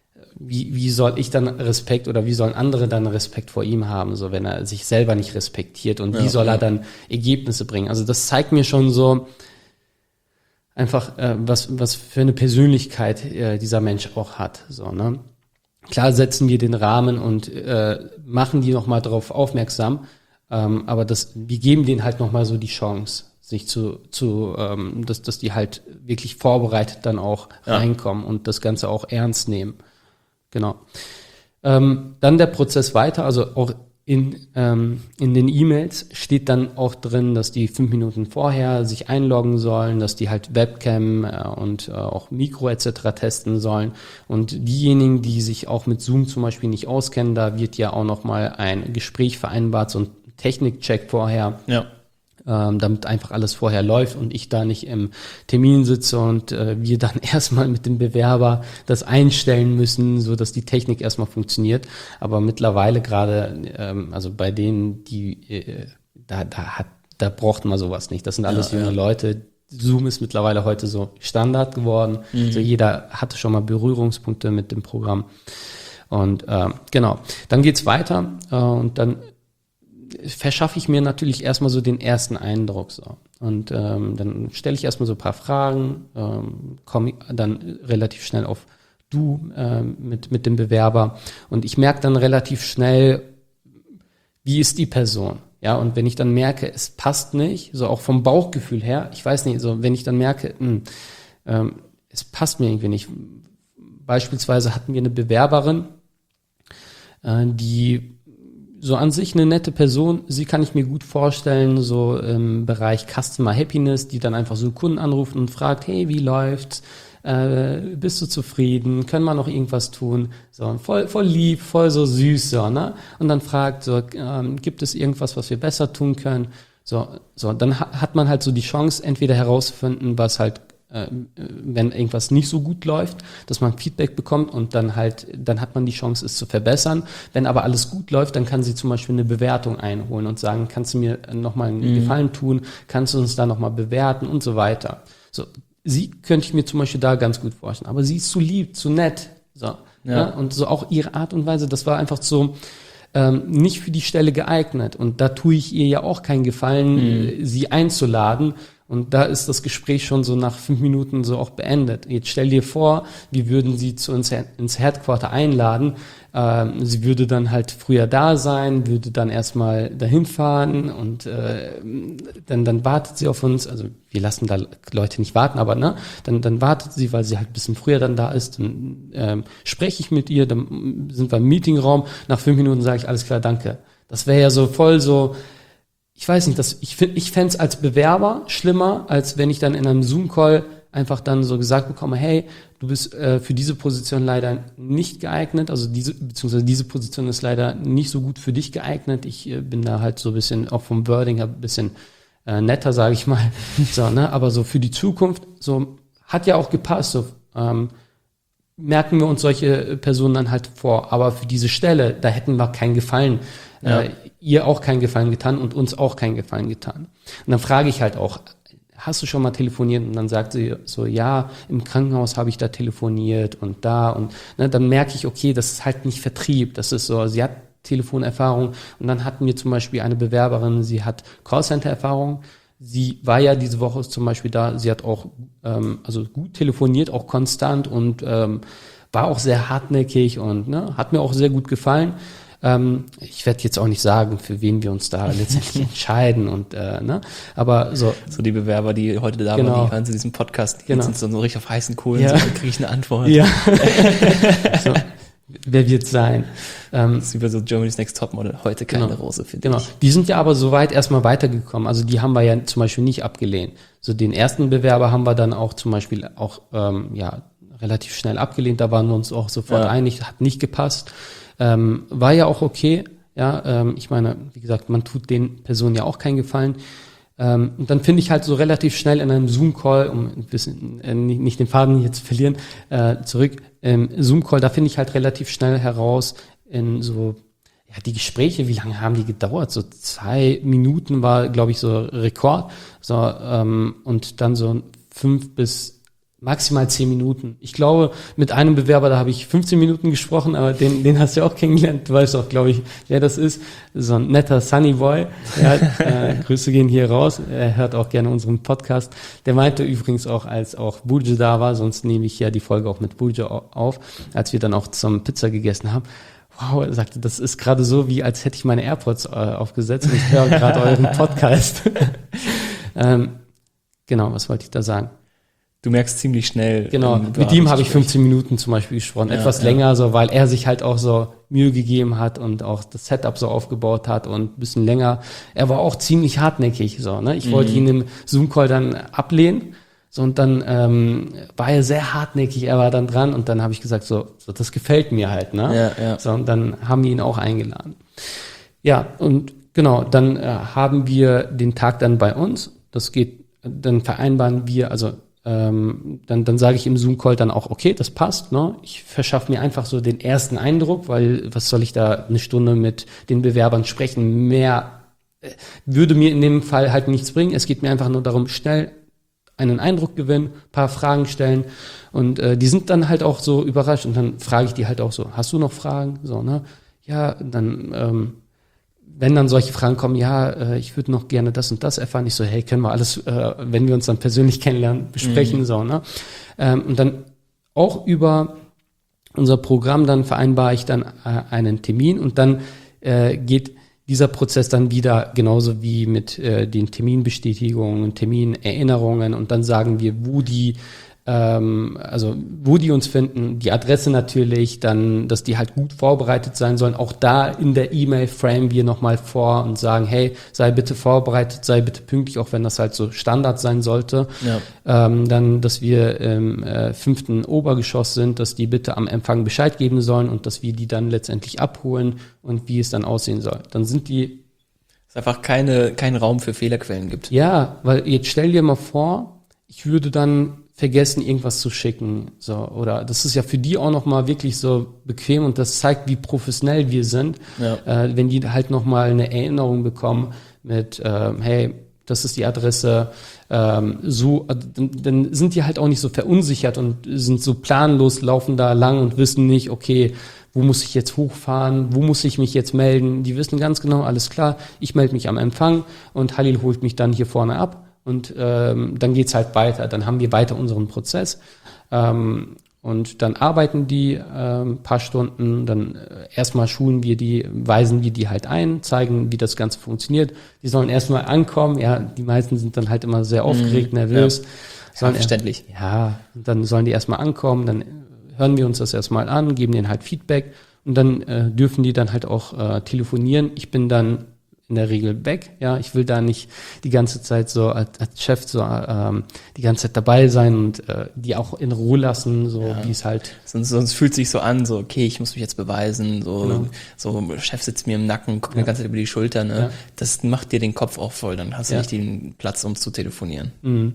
wie, wie soll ich dann Respekt oder wie sollen andere dann Respekt vor ihm haben, so wenn er sich selber nicht respektiert und wie ja, soll er ja. dann Ergebnisse bringen? Also das zeigt mir schon so einfach, äh, was, was für eine Persönlichkeit äh, dieser Mensch auch hat, so, ne? Klar setzen wir den Rahmen und äh, machen die nochmal darauf aufmerksam, ähm, aber das, wir geben denen halt nochmal so die Chance, sich zu, zu ähm, dass, dass die halt wirklich vorbereitet dann auch ja. reinkommen und das Ganze auch ernst nehmen. Genau. Ähm, dann der Prozess weiter, also auch in, ähm, in den E-Mails steht dann auch drin, dass die fünf Minuten vorher sich einloggen sollen, dass die halt Webcam äh, und äh, auch Mikro et cetera testen sollen. Und diejenigen, die sich auch mit Zoom zum Beispiel nicht auskennen, da wird ja auch nochmal ein Gespräch vereinbart, so ein Technikcheck vorher. Ja. Ähm, damit einfach alles vorher läuft und ich da nicht im Termin sitze und äh, wir dann erstmal mit dem Bewerber das einstellen müssen, so dass die Technik erstmal funktioniert. Aber mittlerweile gerade, ähm, also bei denen, die äh, da, da hat, da braucht man sowas nicht. Das sind alles ja, junge ja. Leute. Zoom ist mittlerweile heute so Standard geworden. Mhm. Also jeder hatte schon mal Berührungspunkte mit dem Programm. Und äh, genau, dann geht's weiter äh, und dann verschaffe ich mir natürlich erstmal so den ersten Eindruck. So. Und ähm, dann stelle ich erstmal so ein paar Fragen, ähm, komme dann relativ schnell auf Du ähm, mit, mit dem Bewerber. Und ich merke dann relativ schnell, wie ist die Person. Ja, und wenn ich dann merke, es passt nicht, so auch vom Bauchgefühl her, ich weiß nicht, so wenn ich dann merke, mh, ähm, es passt mir irgendwie nicht. Beispielsweise hatten wir eine Bewerberin, äh, die so an sich eine nette Person, sie kann ich mir gut vorstellen, so im Bereich Customer Happiness, die dann einfach so Kunden anruft und fragt, hey, wie läuft's? Äh, bist du zufrieden? Können wir noch irgendwas tun? So, voll, voll lieb, voll so süß, so, ne? Und dann fragt so, ähm, gibt es irgendwas, was wir besser tun können? So, so, dann ha- hat man halt so die Chance, entweder herauszufinden, was halt wenn irgendwas nicht so gut läuft, dass man Feedback bekommt und dann halt, dann hat man die Chance, es zu verbessern. Wenn aber alles gut läuft, dann kann sie zum Beispiel eine Bewertung einholen und sagen, kannst du mir nochmal einen mhm. Gefallen tun, kannst du uns da nochmal bewerten und so weiter. So, sie könnte ich mir zum Beispiel da ganz gut vorstellen, aber sie ist zu lieb, zu nett, so, ja. Ja, und so auch ihre Art und Weise, das war einfach so, ähm, nicht für die Stelle geeignet und da tue ich ihr ja auch keinen Gefallen, mhm. sie einzuladen. Und da ist das Gespräch schon so nach fünf Minuten so auch beendet. Jetzt stell dir vor, wir würden sie zu uns ins Headquarter einladen. Ähm, sie würde dann halt früher da sein, würde dann erstmal dahin fahren und äh, dann, dann wartet sie auf uns. Also wir lassen da Leute nicht warten, aber ne, dann, dann wartet sie, weil sie halt ein bisschen früher dann da ist. Dann ähm, spreche ich mit ihr, dann sind wir im Meetingraum. Nach fünf Minuten sage ich, alles klar, danke. Das wäre ja so voll so... Ich weiß nicht, das, ich finde, ich fände es als Bewerber schlimmer, als wenn ich dann in einem Zoom-Call einfach dann so gesagt bekomme, hey, du bist äh, für diese Position leider nicht geeignet, also diese, beziehungsweise diese Position ist leider nicht so gut für dich geeignet. Ich äh, bin da halt so ein bisschen, auch vom Wording her ein bisschen äh, netter, sage ich mal. So, ne? Aber so für die Zukunft, so hat ja auch gepasst, so ähm, merken wir uns solche Personen dann halt vor. Aber für diese Stelle, da hätten wir keinen Gefallen. Ja. Äh, ihr auch keinen Gefallen getan und uns auch keinen Gefallen getan. Und dann frage ich halt auch, hast du schon mal telefoniert? Und dann sagt sie so, ja, im Krankenhaus habe ich da telefoniert und da und ne, dann merke ich, okay, das ist halt nicht Vertrieb, das ist so, sie hat Telefonerfahrung und dann hatten wir zum Beispiel eine Bewerberin, sie hat Callcenter-Erfahrung, sie war ja diese Woche zum Beispiel da, sie hat auch ähm, also gut telefoniert, auch konstant und ähm, war auch sehr hartnäckig und ne, hat mir auch sehr gut gefallen. Ähm, ich werde jetzt auch nicht sagen, für wen wir uns da letztendlich entscheiden und äh, ne, aber so. So die Bewerber, die heute da genau. waren, die hören zu diesem Podcast, die genau. sind so richtig auf heißen Kohlen, ja. so, dann kriege ich eine Antwort. Ja. So, wer wird sein? Ähm, das ist wie so Germany's Next Topmodel, heute keine genau. Rose für dich. Genau. Die sind ja aber soweit erstmal weitergekommen, also die haben wir ja zum Beispiel nicht abgelehnt. So den ersten Bewerber haben wir dann auch zum Beispiel auch ähm, ja relativ schnell abgelehnt, da waren wir uns auch sofort ja. einig, hat nicht gepasst. Ähm, war ja auch okay, ja, ähm, ich meine, wie gesagt, man tut den Personen ja auch keinen Gefallen. Ähm, und dann finde ich halt so relativ schnell in einem Zoom-Call, um ein bisschen, äh, nicht, nicht den Faden jetzt zu verlieren, äh, zurück, ähm, Zoom-Call, da finde ich halt relativ schnell heraus in so, ja, die Gespräche, wie lange haben die gedauert? So zwei Minuten war, glaube ich, so Rekord, so, ähm, und dann so fünf bis maximal zehn Minuten. Ich glaube, mit einem Bewerber, da habe ich fünfzehn Minuten gesprochen, aber den, den hast du ja auch kennengelernt. Du weißt auch, glaube ich, wer das ist. So ein netter Sunny Boy. Er hat, äh, Grüße gehen hier raus. Er hört auch gerne unseren Podcast. Der meinte übrigens auch, als auch Burcu da war, sonst nehme ich ja die Folge auch mit Burcu auf, als wir dann auch zusammen Pizza gegessen haben. Wow, er sagte, das ist gerade so, wie als hätte ich meine AirPods äh, aufgesetzt und ich höre gerade euren Podcast. ähm, genau, was wollte ich da sagen? Du merkst ziemlich schnell. Genau, mit ihm habe ich fünfzehn Minuten zum Beispiel gesprochen, ja, etwas ja. länger, so, weil er sich halt auch so Mühe gegeben hat und auch das Setup so aufgebaut hat und ein bisschen länger. Er war auch ziemlich hartnäckig, so, ne? Ich mhm. wollte ihn im Zoom-Call dann ablehnen, so, und dann ähm, war er sehr hartnäckig, er war dann dran und dann habe ich gesagt, so, so, das gefällt mir halt, ne? Ja, ja. So, und dann haben wir ihn auch eingeladen. Ja, und genau, dann äh, haben wir den Tag dann bei uns, das geht, dann vereinbaren wir, also Ähm, dann, dann sage ich im Zoom-Call dann auch, okay, das passt, ne? Ich verschaffe mir einfach so den ersten Eindruck, weil was soll ich da eine Stunde mit den Bewerbern sprechen? Mehr äh, würde mir in dem Fall halt nichts bringen. Es geht mir einfach nur darum, schnell einen Eindruck gewinnen, paar Fragen stellen und äh, die sind dann halt auch so überrascht und dann frage ich die halt auch so, hast du noch Fragen? So, ne? Ja, dann ähm, wenn dann solche Fragen kommen, ja, äh, ich würde noch gerne das und das erfahren, ich so, hey, können wir alles, äh, wenn wir uns dann persönlich kennenlernen, besprechen, mhm. so, ne? Ähm, und dann auch über unser Programm, dann vereinbare ich dann äh, einen Termin und dann äh, geht dieser Prozess dann wieder genauso wie mit äh, den Terminbestätigungen, Terminerinnerungen und dann sagen wir, wo die Ähm, also wo die uns finden, die Adresse natürlich, dann, dass die halt gut vorbereitet sein sollen. Auch da in der E-Mail framen wir nochmal vor und sagen, hey, sei bitte vorbereitet, sei bitte pünktlich, auch wenn das halt so Standard sein sollte. Ja. Ähm, dann, dass wir im äh, fünften Obergeschoss sind, dass die bitte am Empfang Bescheid geben sollen und dass wir die dann letztendlich abholen und wie es dann aussehen soll. Dann sind die... Es einfach keine, keinen Raum für Fehlerquellen gibt. Ja, weil jetzt stell dir mal vor, ich würde dann vergessen, irgendwas zu schicken, so, oder das ist ja für die auch nochmal wirklich so bequem und das zeigt, wie professionell wir sind, ja. äh, wenn die halt nochmal eine Erinnerung bekommen mit, äh, hey, das ist die Adresse, ähm, so, dann, dann sind die halt auch nicht so verunsichert und sind so planlos, laufen da lang und wissen nicht, okay, wo muss ich jetzt hochfahren, wo muss ich mich jetzt melden, die wissen ganz genau, alles klar, ich melde mich am Empfang und Halil holt mich dann hier vorne ab. Und ähm, dann geht's halt weiter. Dann haben wir weiter unseren Prozess. Ähm, und dann arbeiten die äh, ein paar Stunden. Dann äh, erstmal schulen wir die, weisen wir die halt ein, zeigen, wie das Ganze funktioniert. Die sollen erstmal ankommen. Ja, die meisten sind dann halt immer sehr aufgeregt, mhm, nervös. Ja, sollen verständlich. Ja, dann sollen die erstmal ankommen. Dann hören wir uns das erstmal an, geben denen halt Feedback. Und dann äh, dürfen die dann halt auch äh, telefonieren. Ich bin dann in der Regel weg, ja, ich will da nicht die ganze Zeit so als, als Chef so ähm, die ganze Zeit dabei sein und äh, die auch in Ruhe lassen, so ja. wie es halt. Sonst, sonst fühlt es sich so an, so okay, ich muss mich jetzt beweisen, so genau. so Chef sitzt mir im Nacken, guckt ja. mir die ganze Zeit über die Schulter, ne? Ja. Das macht dir den Kopf auch voll, dann hast du ja. nicht den Platz, um zu telefonieren. Mhm.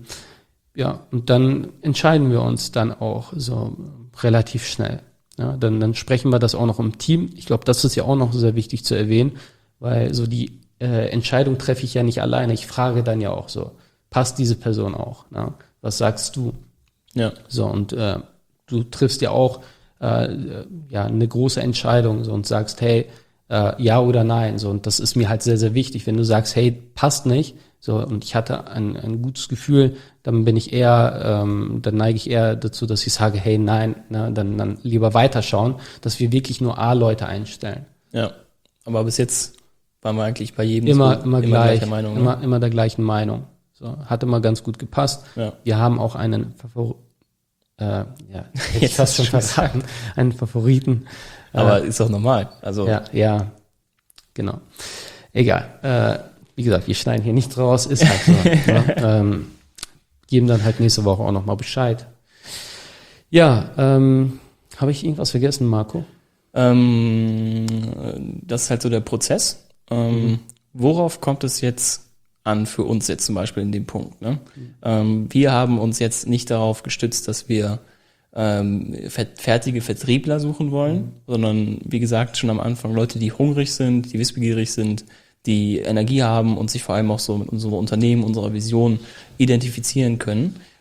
Ja, und dann entscheiden wir uns dann auch so relativ schnell. Ja, dann, dann sprechen wir das auch noch im Team. Ich glaube, das ist ja auch noch sehr wichtig zu erwähnen, weil so die äh, Entscheidung treffe ich ja nicht alleine. Ich frage dann ja auch so, passt diese Person auch? Ne? Was sagst du? Ja. So, und äh, du triffst ja auch äh, ja eine große Entscheidung so und sagst, hey, äh, ja oder nein. So, und das ist mir halt sehr, sehr wichtig. Wenn du sagst, hey, passt nicht, so, und ich hatte ein, ein gutes Gefühl, dann bin ich eher, ähm, dann neige ich eher dazu, dass ich sage, hey, nein, ne, dann, dann lieber weiterschauen, dass wir wirklich nur A-Leute einstellen. Ja, aber bis jetzt waren wir eigentlich bei jedem immer, so, immer, immer gleich, gleicher Meinung. Immer, ne? immer der gleichen Meinung. So, hat immer ganz gut gepasst. Ja. Wir haben auch einen Favor- äh, ja, hätte ich fast schon verraten, einen Favoriten. Aber äh, ist doch normal. Also ja, ja, genau. Egal. Äh, wie gesagt, wir schneiden hier nicht raus, ist halt so. Ne? ähm, geben dann halt nächste Woche auch nochmal Bescheid. Ja, ähm, habe ich irgendwas vergessen, Marco? Ähm, das ist halt so der Prozess. Ähm, mhm. Worauf kommt es jetzt an für uns jetzt zum Beispiel in dem Punkt? Ne? Mhm. Ähm, wir haben uns jetzt nicht darauf gestützt, dass wir ähm, fertige Vertriebler suchen wollen, mhm. sondern wie gesagt schon am Anfang Leute, die hungrig sind, die wissbegierig sind, die Energie haben und sich vor allem auch so mit unserem Unternehmen, unserer Vision identifizieren können.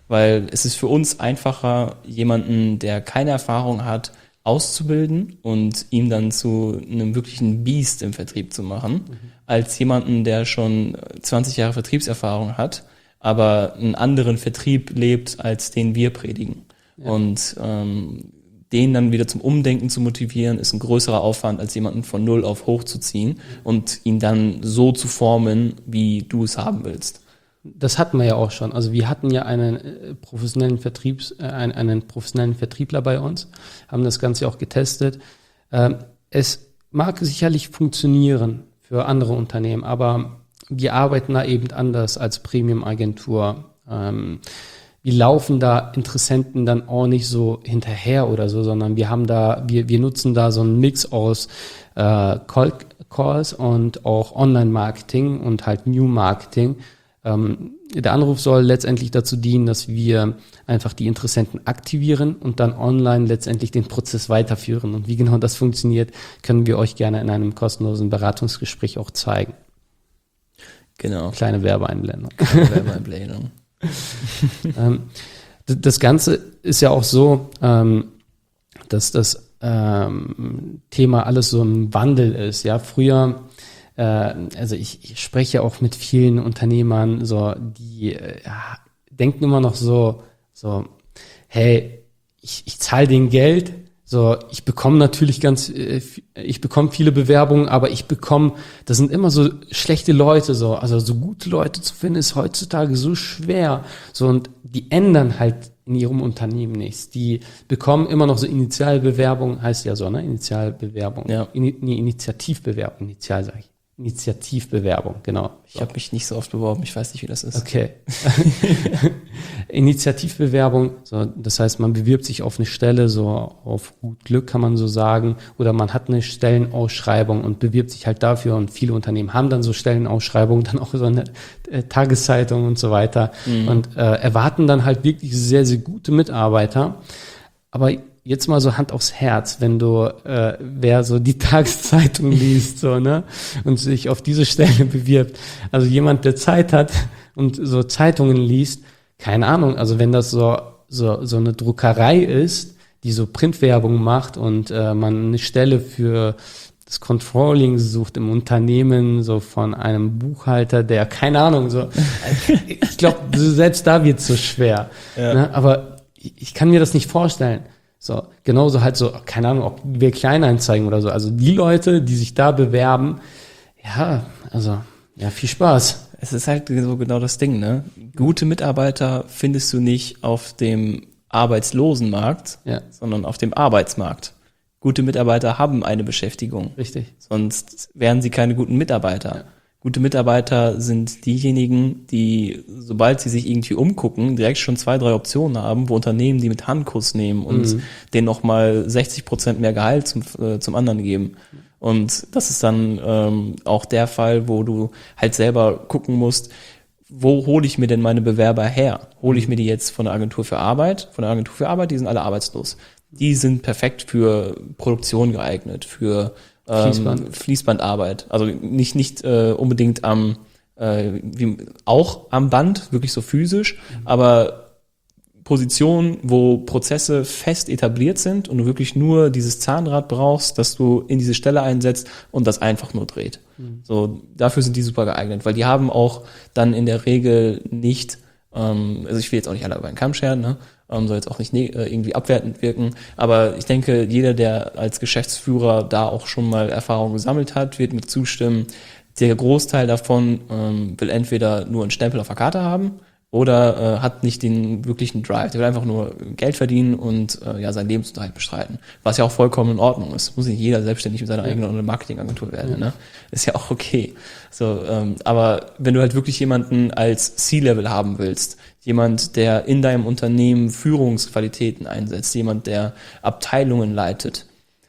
weil es ist für uns einfacher, jemanden, der keine Erfahrung hat, auszubilden und ihn dann zu einem wirklichen Biest im Vertrieb zu machen, mhm. als jemanden, der schon zwanzig Jahre Vertriebserfahrung hat, aber einen anderen Vertrieb lebt, als den wir predigen. Ja. Und ähm, den dann wieder zum Umdenken zu motivieren, ist ein größerer Aufwand, als jemanden von null auf hoch zu ziehen und ihn dann so zu formen, wie du es haben willst. Das hatten wir ja auch schon. Also wir hatten ja einen professionellen Vertriebs, äh, einen, einen professionellen Vertriebler bei uns, haben das Ganze auch getestet. Ähm, es mag sicherlich funktionieren für andere Unternehmen, aber wir arbeiten da eben anders als Premium-Agentur. Ähm, wir laufen da Interessenten dann auch nicht so hinterher oder so, sondern wir haben da, wir, wir nutzen da so einen Mix aus äh, Call Calls und auch Online-Marketing und halt New-Marketing. Ähm, der Anruf soll letztendlich dazu dienen, dass wir einfach die Interessenten aktivieren und dann online letztendlich den Prozess weiterführen. Und wie genau das funktioniert, können wir euch gerne in einem kostenlosen Beratungsgespräch auch zeigen. Genau. Kleine Werbeeinblendung. Kleine Werbeeinblendung. ähm, das Ganze ist ja auch so, ähm, dass das ähm, Thema alles so ein Wandel ist. Ja, früher also ich, ich spreche auch mit vielen Unternehmern, so die ja, denken immer noch so, so, hey, ich, ich zahle denen Geld, so ich bekomme natürlich ganz, ich bekomme viele Bewerbungen, aber ich bekomme, das sind immer so schlechte Leute, so, also so gute Leute zu finden ist heutzutage so schwer, so und die ändern halt in ihrem Unternehmen nichts. Die bekommen immer noch so Initialbewerbung, heißt ja so, ne, Initialbewerbung, ja. In, nee, Initiativbewerbung, Initial sage ich. Initiativbewerbung, genau. Ich so. habe mich nicht so oft beworben, ich weiß nicht, wie das ist. Okay. Initiativbewerbung, so, das heißt, man bewirbt sich auf eine Stelle, so auf gut Glück kann man so sagen, oder man hat eine Stellenausschreibung und bewirbt sich halt dafür und viele Unternehmen haben dann so Stellenausschreibungen, dann auch so eine äh, Tageszeitung und so weiter mhm. und äh, erwarten dann halt wirklich sehr, sehr gute Mitarbeiter, aber jetzt mal so Hand aufs Herz, wenn du, äh, wer so die Tageszeitung liest, so, ne, und sich auf diese Stelle bewirbt. Also jemand, der Zeit hat und so Zeitungen liest, keine Ahnung, also wenn das so, so, so eine Druckerei ist, die so Printwerbung macht und äh, man eine Stelle für das Controlling sucht im Unternehmen, so von einem Buchhalter, der, keine Ahnung, so, ich glaube, selbst da wird's so schwer, ja. Ne? Aber ich kann mir das nicht vorstellen. So, genauso halt so, keine Ahnung, ob wir Kleinanzeigen oder so. Also die Leute, die sich da bewerben, ja, also, ja, viel Spaß. Es ist halt so genau das Ding, ne? Gute Mitarbeiter findest du nicht auf dem Arbeitslosenmarkt, ja. sondern auf dem Arbeitsmarkt. Gute Mitarbeiter haben eine Beschäftigung. Richtig. Sonst wären sie keine guten Mitarbeiter. Ja. Gute Mitarbeiter sind diejenigen, die, sobald sie sich irgendwie umgucken, direkt schon zwei, drei Optionen haben, wo Unternehmen die mit Handkuss nehmen und mhm. denen nochmal sechzig Prozent mehr Gehalt zum, äh, zum anderen geben. Und das ist dann ähm, auch der Fall, wo du halt selber gucken musst, wo hole ich mir denn meine Bewerber her? Hole ich mir die jetzt von der Agentur für Arbeit? Von der Agentur für Arbeit, die sind alle arbeitslos. Die sind perfekt für Produktion geeignet, für Fließband. Fließbandarbeit, also nicht nicht äh, unbedingt am äh, wie, auch am Band, wirklich so physisch, mhm. aber Positionen, wo Prozesse fest etabliert sind und du wirklich nur dieses Zahnrad brauchst, dass du in diese Stelle einsetzt und das einfach nur dreht. Mhm. So, dafür sind die super geeignet, weil die haben auch dann in der Regel nicht, ähm, also ich will jetzt auch nicht alle über einen Kamm scheren, ne? Ähm, soll jetzt auch nicht ne, irgendwie abwertend wirken, aber ich denke, jeder, der als Geschäftsführer da auch schon mal Erfahrung gesammelt hat, wird mir zustimmen, der Großteil davon ähm, will entweder nur einen Stempel auf der Karte haben oder äh, hat nicht den wirklichen Drive, der will einfach nur Geld verdienen und äh, ja seinen Lebensunterhalt bestreiten, was ja auch vollkommen in Ordnung ist. Muss nicht jeder selbstständig mit seiner eigenen Marketingagentur werden, ne? Ist ja auch okay. So, ähm, aber wenn du halt wirklich jemanden als C-Level haben willst, jemand, der in deinem Unternehmen Führungsqualitäten einsetzt, jemand, der Abteilungen leitet,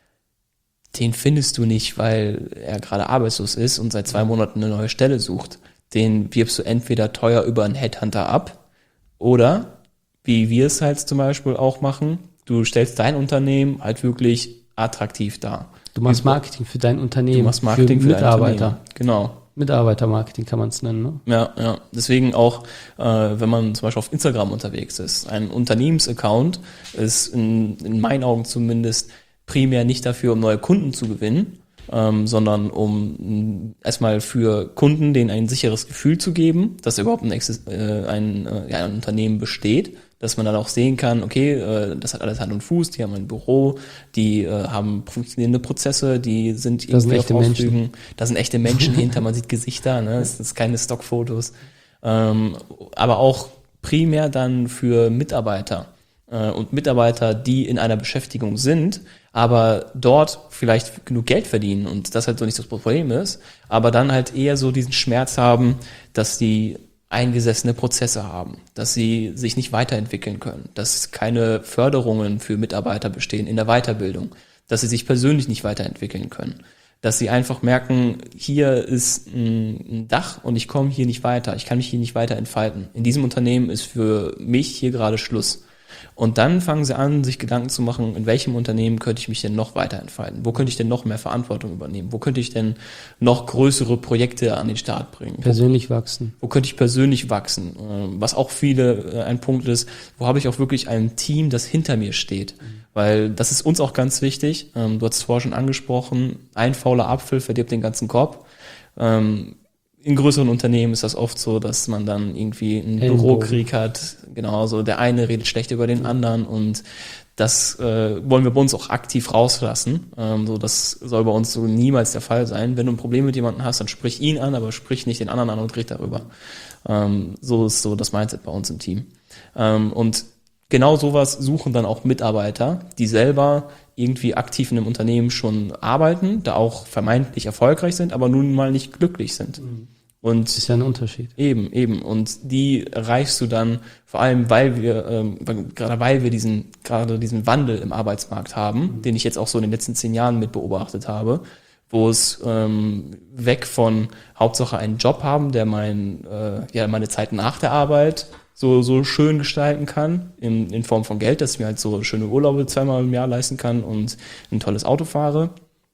den findest du nicht, weil er gerade arbeitslos ist und seit zwei Monaten eine neue Stelle sucht. Den wirbst du entweder teuer über einen Headhunter ab oder, wie wir es halt zum Beispiel auch machen, du stellst dein Unternehmen halt wirklich attraktiv dar. Du machst Marketing für dein Unternehmen, du machst Marketing für, für Mitarbeiter. Dein Unternehmen. Genau. Mitarbeitermarketing kann man es nennen, ne? Ja, ja. Deswegen auch, äh, wenn man zum Beispiel auf Instagram unterwegs ist, ein Unternehmensaccount ist in, in meinen Augen zumindest primär nicht dafür, um neue Kunden zu gewinnen, ähm, sondern um mh, erstmal für Kunden denen ein sicheres Gefühl zu geben, dass überhaupt ein, Exist- äh, ein, äh, ja, ein Unternehmen besteht, dass man dann auch sehen kann, okay, äh, das hat alles Hand und Fuß, die haben ein Büro, die äh, haben funktionierende Prozesse, die sind irgendwie auf Ausflügen, da sind echte Menschen hinter, man sieht Gesichter, ne? Das ist keine Stockfotos, ähm, aber auch primär dann für Mitarbeiter äh, und Mitarbeiter, die in einer Beschäftigung sind, aber dort vielleicht genug Geld verdienen und das halt so nicht das Problem ist, aber dann halt eher so diesen Schmerz haben, dass die eingesessene Prozesse haben, dass sie sich nicht weiterentwickeln können, dass keine Förderungen für Mitarbeiter bestehen in der Weiterbildung, dass sie sich persönlich nicht weiterentwickeln können, dass sie einfach merken, hier ist ein Dach und ich komme hier nicht weiter, ich kann mich hier nicht weiter entfalten. In diesem Unternehmen ist für mich hier gerade Schluss. Und dann fangen sie an, sich Gedanken zu machen, in welchem Unternehmen könnte ich mich denn noch weiter entfalten? Wo könnte ich denn noch mehr Verantwortung übernehmen? Wo könnte ich denn noch größere Projekte an den Start bringen? Persönlich wo, wachsen. Wo könnte ich persönlich wachsen? Was auch viele ein Punkt ist, wo habe ich auch wirklich ein Team, das hinter mir steht? Mhm. Weil das ist uns auch ganz wichtig. Du hast es vorher schon angesprochen, ein fauler Apfel verdirbt den ganzen Korb. In größeren Unternehmen ist das oft so, dass man dann irgendwie einen Ellenbogen. Bürokrieg hat. Genau, so der eine redet schlecht über den anderen und das äh, wollen wir bei uns auch aktiv rauslassen. Ähm, so, das soll bei uns so niemals der Fall sein. Wenn du ein Problem mit jemandem hast, dann sprich ihn an, aber sprich nicht den anderen an und red darüber. Ähm, so ist so das Mindset bei uns im Team. Ähm, und genau sowas suchen dann auch Mitarbeiter, die selber irgendwie aktiv in einem Unternehmen schon arbeiten, da auch vermeintlich erfolgreich sind, aber nun mal nicht glücklich sind. Mhm. Und das ist ja ein Unterschied. Eben, eben. Und die erreichst du dann, vor allem weil wir, ähm, gerade weil wir diesen, gerade diesen Wandel im Arbeitsmarkt haben, mhm. den ich jetzt auch so in den letzten zehn Jahren mit beobachtet habe, wo es ähm, weg von Hauptsache einen Job haben, der mein, äh, ja, meine Zeit nach der Arbeit so so schön gestalten kann, in, in Form von Geld, dass ich mir halt so schöne Urlaube zweimal im Jahr leisten kann und ein tolles Auto fahre,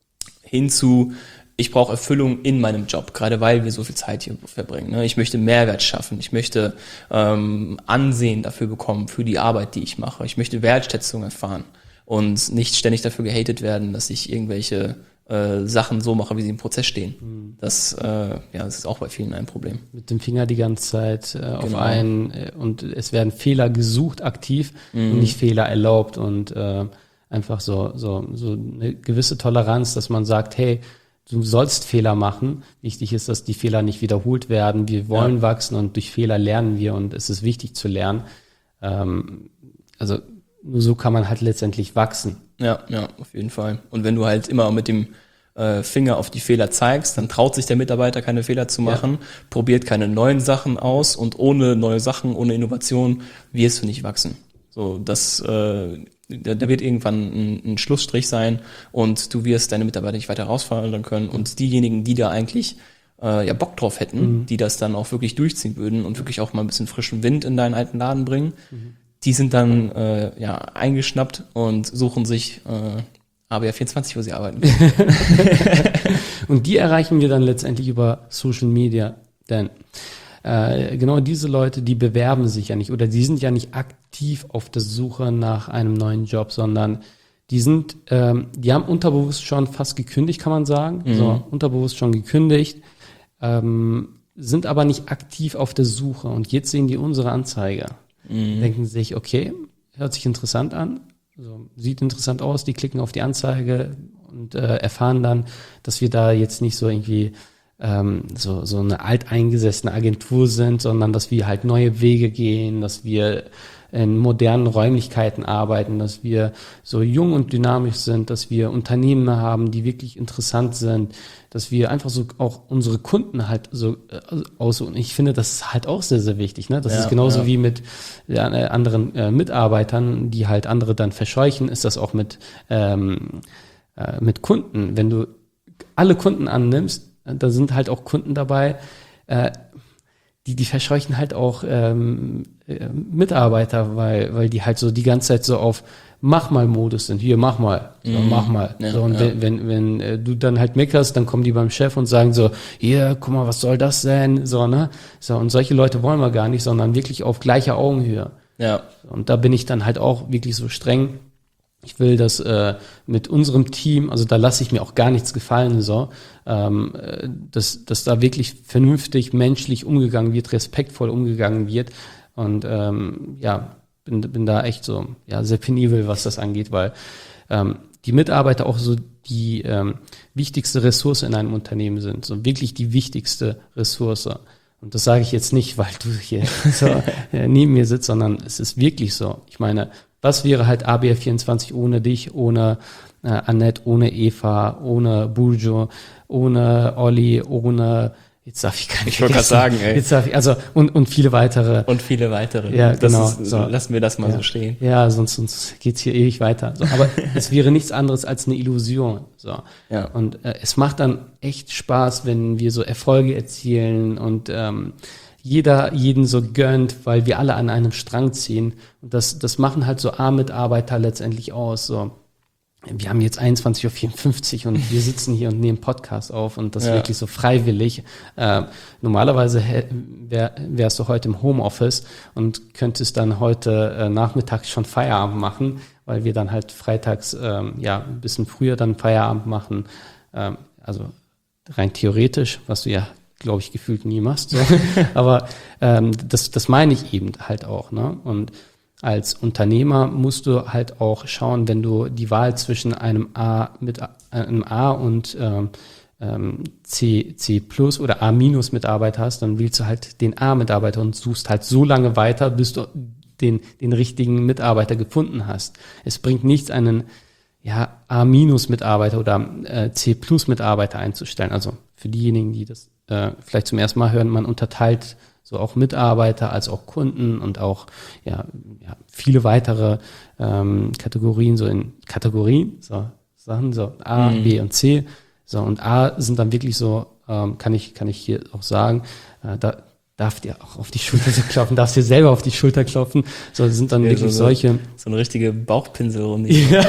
hinzu, ich brauche Erfüllung in meinem Job, gerade weil wir so viel Zeit hier verbringen. Ne? Ich möchte Mehrwert schaffen, ich möchte ähm, Ansehen dafür bekommen, für die Arbeit, die ich mache. Ich möchte Wertschätzung erfahren und nicht ständig dafür gehatet werden, dass ich irgendwelche äh, Sachen so mache, wie sie im Prozess stehen. Mhm. Das, äh, ja, das ist auch bei vielen ein Problem. Mit dem Finger die ganze Zeit äh, auf Genau. einen äh, und es werden Fehler gesucht aktiv Mhm. und nicht Fehler erlaubt und äh, einfach so so so eine gewisse Toleranz, dass man sagt, hey, du sollst Fehler machen. Wichtig ist, dass die Fehler nicht wiederholt werden. Wir wollen ja. wachsen und durch Fehler lernen wir und es ist wichtig zu lernen. Ähm, also nur so kann man halt letztendlich wachsen. Ja, ja, auf jeden Fall. Und wenn du halt immer mit dem äh, Finger auf die Fehler zeigst, dann traut sich der Mitarbeiter keine Fehler zu machen, ja. probiert keine neuen Sachen aus und ohne neue Sachen, ohne Innovation wirst du nicht wachsen. So, das äh, Da, da wird irgendwann ein, ein Schlussstrich sein und du wirst deine Mitarbeiter nicht weiter herausfordern können. Und diejenigen, die da eigentlich äh, ja Bock drauf hätten, mhm. die das dann auch wirklich durchziehen würden und wirklich auch mal ein bisschen frischen Wind in deinen alten Laden bringen, mhm. die sind dann äh, ja eingeschnappt und suchen sich äh, A B R vierundzwanzig, wo sie arbeiten. Und die erreichen wir dann letztendlich über Social Media, denn Äh, genau diese Leute, die bewerben sich ja nicht oder die sind ja nicht aktiv auf der Suche nach einem neuen Job, sondern die sind, ähm, die haben unterbewusst schon fast gekündigt, kann man sagen, mhm. so unterbewusst schon gekündigt, ähm, sind aber nicht aktiv auf der Suche und jetzt sehen die unsere Anzeige, mhm. denken sich, okay, hört sich interessant an, so, sieht interessant aus, die klicken auf die Anzeige und äh, erfahren dann, dass wir da jetzt nicht so irgendwie Ähm, so so eine alteingesessene Agentur sind, sondern dass wir halt neue Wege gehen, dass wir in modernen Räumlichkeiten arbeiten, dass wir so jung und dynamisch sind, dass wir Unternehmen haben, die wirklich interessant sind, dass wir einfach so auch unsere Kunden halt so äh, aus und ich finde, das ist halt auch sehr, sehr wichtig. Ne? Das ja, ist genauso ja. wie mit äh, anderen äh, Mitarbeitern, die halt andere dann verscheuchen, ist das auch mit ähm, äh, mit Kunden. Wenn du alle Kunden annimmst, da sind halt auch Kunden dabei, äh, die die verscheuchen halt auch ähm, äh, Mitarbeiter, weil weil die halt so die ganze Zeit so auf mach mal Modus sind, hier, mach mal, so, mm. mach mal. Ja, so, und ja. wenn, wenn, wenn äh, du dann halt meckerst, dann kommen die beim Chef und sagen so, hier, guck mal, was soll das sein? So, ne? So, und solche Leute wollen wir gar nicht, sondern wirklich auf gleicher Augenhöhe. Ja. Und da bin ich dann halt auch wirklich so streng. Ich will, dass äh, mit unserem Team, also da lasse ich mir auch gar nichts gefallen, so, ähm, dass, dass da wirklich vernünftig, menschlich umgegangen wird, respektvoll umgegangen wird. Und ähm, ja, bin, bin da echt so ja sehr penibel, was das angeht, weil ähm, die Mitarbeiter auch so die ähm, wichtigste Ressource in einem Unternehmen sind, so wirklich die wichtigste Ressource. Und das sage ich jetzt nicht, weil du hier so äh, neben mir sitzt, sondern es ist wirklich so. Ich meine, was wäre halt A B R vierundzwanzig ohne dich, ohne äh, Annette, ohne Eva, ohne Burjo, ohne Olli, ohne, jetzt darf ich gar nicht Ich wollte gerade sagen, ey. Jetzt darf ich, also, und, und viele weitere. Und viele weitere. Ja, das genau. Ist, so. Lassen wir das mal ja. so stehen. Ja, sonst, sonst geht's hier ewig weiter. So, aber es wäre nichts anderes als eine Illusion. So. Ja. Und äh, es macht dann echt Spaß, wenn wir so Erfolge erzielen und ähm, jeder jeden so gönnt, weil wir alle an einem Strang ziehen. Und das, das machen halt so A-Mitarbeiter letztendlich aus. So, wir haben jetzt einundzwanzig Uhr vierundfünfzig und wir sitzen hier und nehmen Podcast auf und das ja. wirklich so freiwillig. Äh, normalerweise wär, wärst du heute im Homeoffice und könntest dann heute äh, nachmittags schon Feierabend machen, weil wir dann halt freitags ähm, ja ein bisschen früher dann Feierabend machen. Ähm, also rein theoretisch, was du ja glaube ich, gefühlt nie machst. So. Aber ähm, das, das meine ich eben halt auch. Ne? Und als Unternehmer musst du halt auch schauen, wenn du die Wahl zwischen einem A mit einem A und ähm, C, C plus oder A minus Mitarbeiter hast, dann wählst du halt den A-Mitarbeiter und suchst halt so lange weiter, bis du den, den richtigen Mitarbeiter gefunden hast. Es bringt nichts, einen ja, A minus Mitarbeiter oder äh, C plus Mitarbeiter einzustellen. Also für diejenigen, die das äh, vielleicht zum ersten Mal hören, man unterteilt so auch Mitarbeiter als auch Kunden und auch ja, ja viele weitere ähm, Kategorien, so in Kategorien, so Sachen, so A, mhm. B und C. So, und A sind dann wirklich so, ähm, kann ich, kann ich hier auch sagen, äh, da darf dir auch auf die Schulter so klopfen, darfst dir selber auf die Schulter klopfen. So sind dann ja, wirklich so, solche. So eine richtige Bauchpinselrunde. Ja.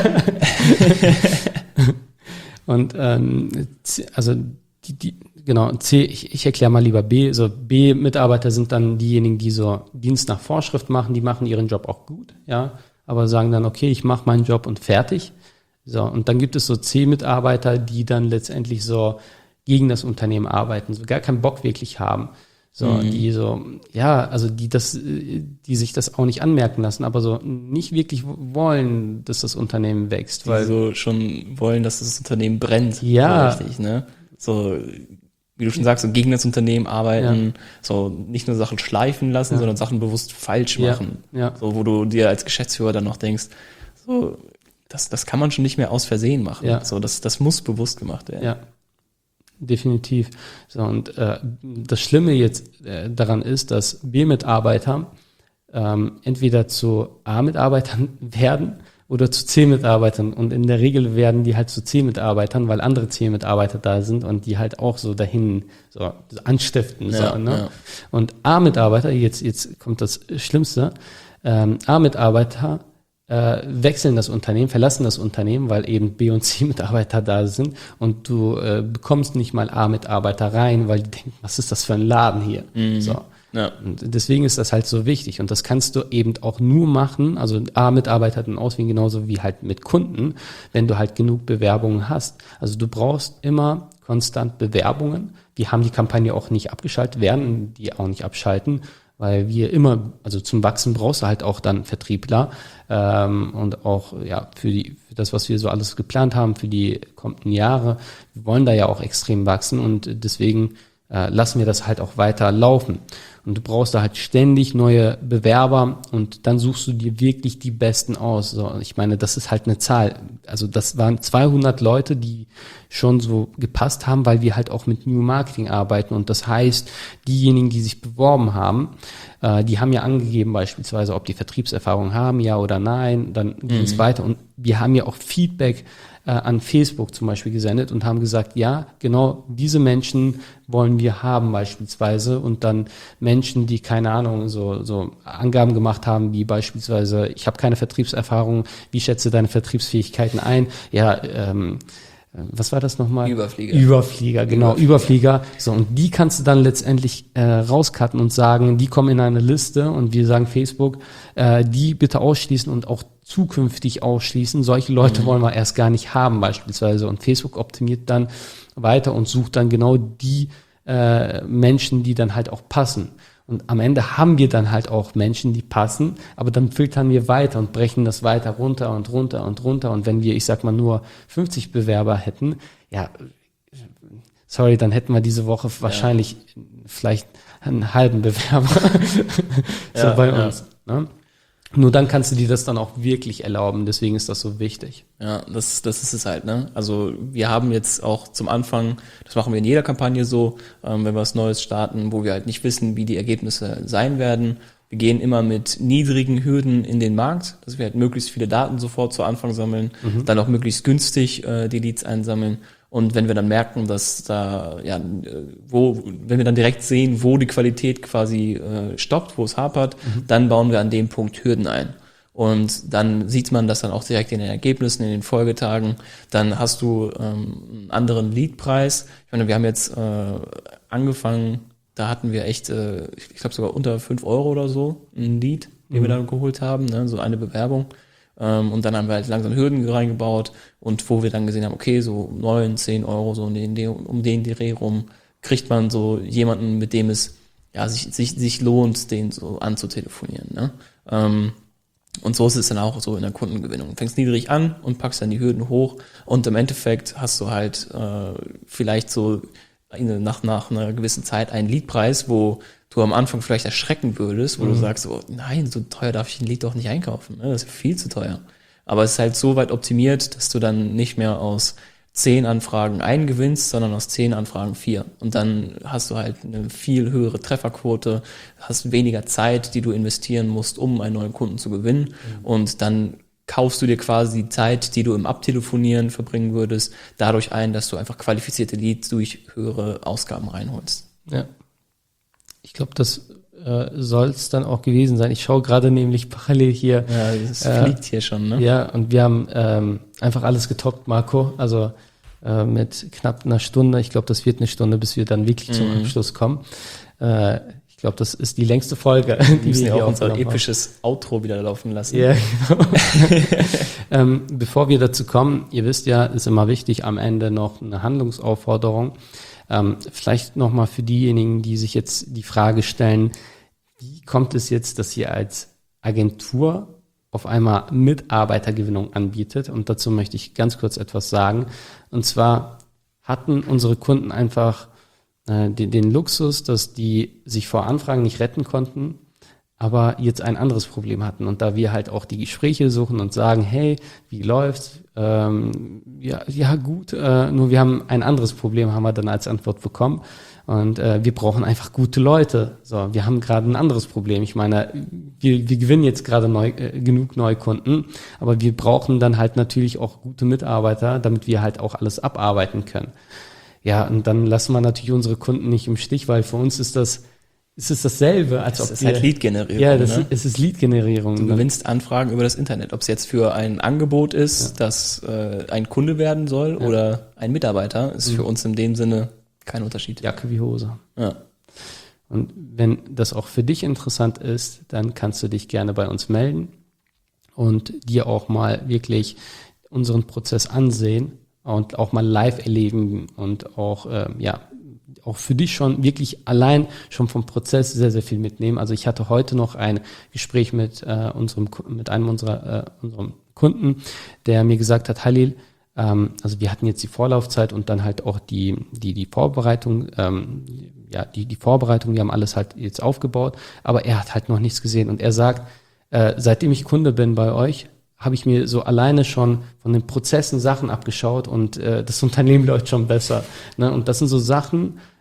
Und ähm, also die, die, genau, C, ich, ich erkläre mal lieber B. So B-Mitarbeiter sind dann diejenigen, die so Dienst nach Vorschrift machen, die machen ihren Job auch gut, ja, aber sagen dann, okay, ich mache meinen Job und fertig. So, und dann gibt es so C-Mitarbeiter, die dann letztendlich so gegen das Unternehmen arbeiten, so gar keinen Bock wirklich haben. So, mhm. die so, ja, also die das, die sich das auch nicht anmerken lassen, aber so nicht wirklich wollen, dass das Unternehmen wächst. Die weil so schon wollen, dass das Unternehmen brennt. Ja. So richtig, ne? So, wie du schon sagst, so gegen das Unternehmen arbeiten, ja. so nicht nur Sachen schleifen lassen, ja. sondern Sachen bewusst falsch machen. Ja. Ja. So, wo du dir als Geschäftsführer dann noch denkst, so, das, das kann man schon nicht mehr aus Versehen machen. Ja. So, das, das muss bewusst gemacht werden. Ja. Definitiv. So, und äh, das Schlimme jetzt äh, daran ist, dass B-Mitarbeiter ähm, entweder zu A-Mitarbeitern werden oder zu C-Mitarbeitern. Und in der Regel werden die halt zu C-Mitarbeitern, weil andere C-Mitarbeiter da sind und die halt auch so dahin so, so anstiften. Ja, so, ne? ja. Und A-Mitarbeiter, jetzt, jetzt kommt das Schlimmste, ähm, A-Mitarbeiter Äh, wechseln das Unternehmen, verlassen das Unternehmen, weil eben B- und C-Mitarbeiter da sind und du äh, bekommst nicht mal A-Mitarbeiter rein, weil die denken, was ist das für ein Laden hier? Mhm. So. Ja. Und deswegen ist das halt so wichtig und das kannst du eben auch nur machen, also A-Mitarbeiter dann auswählen, genauso wie halt mit Kunden, wenn du halt genug Bewerbungen hast. Also du brauchst immer konstant Bewerbungen. Wir haben die Kampagne auch nicht abgeschaltet, werden die auch nicht abschalten, weil wir immer, also zum Wachsen brauchst du halt auch dann Vertriebler ähm, und auch ja für die für das, was wir so alles geplant haben für die kommenden Jahre. Wir wollen da ja auch extrem wachsen und deswegen äh, lassen wir das halt auch weiter laufen. Und du brauchst da halt ständig neue Bewerber und dann suchst du dir wirklich die Besten aus. So, ich meine, das ist halt eine Zahl. Also das waren zweihundert Leute, die schon so gepasst haben, weil wir halt auch mit New Marketing arbeiten. Und das heißt, diejenigen, die sich beworben haben, äh, die haben ja angegeben beispielsweise, ob die Vertriebserfahrung haben, ja oder nein. Dann ging es mhm. weiter. Und wir haben ja auch Feedback äh, an Facebook zum Beispiel gesendet und haben gesagt, ja, genau diese Menschen wollen wir haben beispielsweise, und dann Menschen, die keine Ahnung, so, so Angaben gemacht haben, wie beispielsweise, ich habe keine Vertriebserfahrung, wie schätze deine Vertriebsfähigkeiten ein? Ja, ähm, was war das nochmal? Überflieger. Überflieger, genau, Überflieger. Überflieger. So, und die kannst du dann letztendlich äh, rauscutten und sagen, die kommen in eine Liste, und wir sagen Facebook, äh, die bitte ausschließen und auch zukünftig ausschließen. Solche Leute mhm. wollen wir erst gar nicht haben beispielsweise. Und Facebook optimiert dann weiter und sucht dann genau die äh, Menschen, die dann halt auch passen. Und am Ende haben wir dann halt auch Menschen, die passen, aber dann filtern wir weiter und brechen das weiter runter und runter und runter. Und wenn wir, ich sag mal, nur fünfzig Bewerber hätten, ja, sorry, dann hätten wir diese Woche wahrscheinlich ja. vielleicht einen halben Bewerber so ja, bei uns. Ja. Ne? Nur dann kannst du dir das dann auch wirklich erlauben. Deswegen ist das so wichtig. Ja, das, das ist es halt, ne? Also wir haben jetzt auch zum Anfang, das machen wir in jeder Kampagne so, ähm, wenn wir was Neues starten, wo wir halt nicht wissen, wie die Ergebnisse sein werden. Wir gehen immer mit niedrigen Hürden in den Markt, dass wir halt möglichst viele Daten sofort zu Anfang sammeln, mhm. dann auch möglichst günstig äh, die Leads einsammeln. Und wenn wir dann merken, dass da, ja, wo, wenn wir dann direkt sehen, wo die Qualität quasi äh, stoppt, wo es hapert, mhm. dann bauen wir an dem Punkt Hürden ein. Und dann sieht man das dann auch direkt in den Ergebnissen, in den Folgetagen. Dann hast du ähm, einen anderen Leadpreis. Ich meine, wir haben jetzt äh, angefangen, da hatten wir echt, äh, ich glaube sogar unter fünf Euro oder so, ein Lead, den mhm. wir dann geholt haben, ne, so eine Bewerbung. Und dann haben wir halt langsam Hürden reingebaut, und wo wir dann gesehen haben, okay, so neun, zehn Euro, so um den, um den Dreh rum, kriegt man so jemanden, mit dem es ja sich, sich, sich lohnt, den so anzutelefonieren. Ne? Und so ist es dann auch so in der Kundengewinnung. Du fängst niedrig an und packst dann die Hürden hoch, und im Endeffekt hast du halt äh, vielleicht so nach, nach einer gewissen Zeit einen Leadpreis, wo du am Anfang vielleicht erschrecken würdest, wo mhm. du sagst, oh, nein, so teuer darf ich ein Lead doch nicht einkaufen, ne? Das ist viel zu teuer. Aber es ist halt so weit optimiert, dass du dann nicht mehr aus zehn Anfragen einen gewinnst, sondern aus zehn Anfragen vier. Und dann hast du halt eine viel höhere Trefferquote, hast weniger Zeit, die du investieren musst, um einen neuen Kunden zu gewinnen. Mhm. Und dann kaufst du dir quasi die Zeit, die du im Abtelefonieren verbringen würdest, dadurch ein, dass du einfach qualifizierte Leads durch höhere Ausgaben reinholst. Ja. Ich glaube, das äh, soll es dann auch gewesen sein. Ich schaue gerade nämlich parallel hier. Ja, das äh, fliegt hier schon, ne? Ja, und wir haben ähm, einfach alles getoppt, Marco. Also äh, mit knapp einer Stunde. Ich glaube, das wird eine Stunde, bis wir dann wirklich mhm. zum Abschluss kommen. Äh, ich glaube, das ist die längste Folge. Wir müssen ja auch unser episches haben. Outro wieder laufen lassen. Ja, genau. ähm, bevor wir dazu kommen, ihr wisst ja, ist immer wichtig, am Ende noch eine Handlungsaufforderung. Ähm, vielleicht nochmal für diejenigen, die sich jetzt die Frage stellen, wie kommt es jetzt, dass ihr als Agentur auf einmal Mitarbeitergewinnung anbietet? Und dazu möchte ich ganz kurz etwas sagen. Und zwar hatten unsere Kunden einfach äh, den, den Luxus, dass die sich vor Anfragen nicht retten konnten, aber jetzt ein anderes Problem hatten. Und da wir halt auch die Gespräche suchen und sagen, hey, wie läuft's? Ähm, ja, ja gut, äh, nur wir haben ein anderes Problem, haben wir dann als Antwort bekommen. Und äh, wir brauchen einfach gute Leute. So, wir haben gerade ein anderes Problem. Ich meine, wir, wir gewinnen jetzt gerade neu, äh, genug Neukunden, aber wir brauchen dann halt natürlich auch gute Mitarbeiter, damit wir halt auch alles abarbeiten können. Ja, und dann lassen wir natürlich unsere Kunden nicht im Stich, weil für uns ist das Es ist dasselbe, als das ob ist wir, halt Lead-Generierung. Ja, das ne? ist, es ist Lead-Generierung. Du gewinnst Anfragen über das Internet. Ob es jetzt für ein Angebot ist, ja. das äh, ein Kunde werden soll, ja. oder ein Mitarbeiter, ist mhm. für uns in dem Sinne kein Unterschied. Jacke wie Hose. Ja. Und wenn das auch für dich interessant ist, dann kannst du dich gerne bei uns melden und dir auch mal wirklich unseren Prozess ansehen und auch mal live erleben und auch, äh, ja, auch für dich schon wirklich allein schon vom Prozess sehr, sehr viel mitnehmen. Also ich hatte heute noch ein Gespräch mit äh, unserem mit einem unserer äh, unserem Kunden, der mir gesagt hat, Halil, ähm, also wir hatten jetzt die Vorlaufzeit und dann halt auch die die die Vorbereitung, ähm, ja die die Vorbereitung, wir haben alles halt jetzt aufgebaut, aber er hat halt noch nichts gesehen und er sagt, äh, seitdem ich Kunde bin bei euch, habe ich mir so alleine schon von den Prozessen Sachen abgeschaut und äh, das Unternehmen läuft schon besser. Ne? Und das sind so Sachen,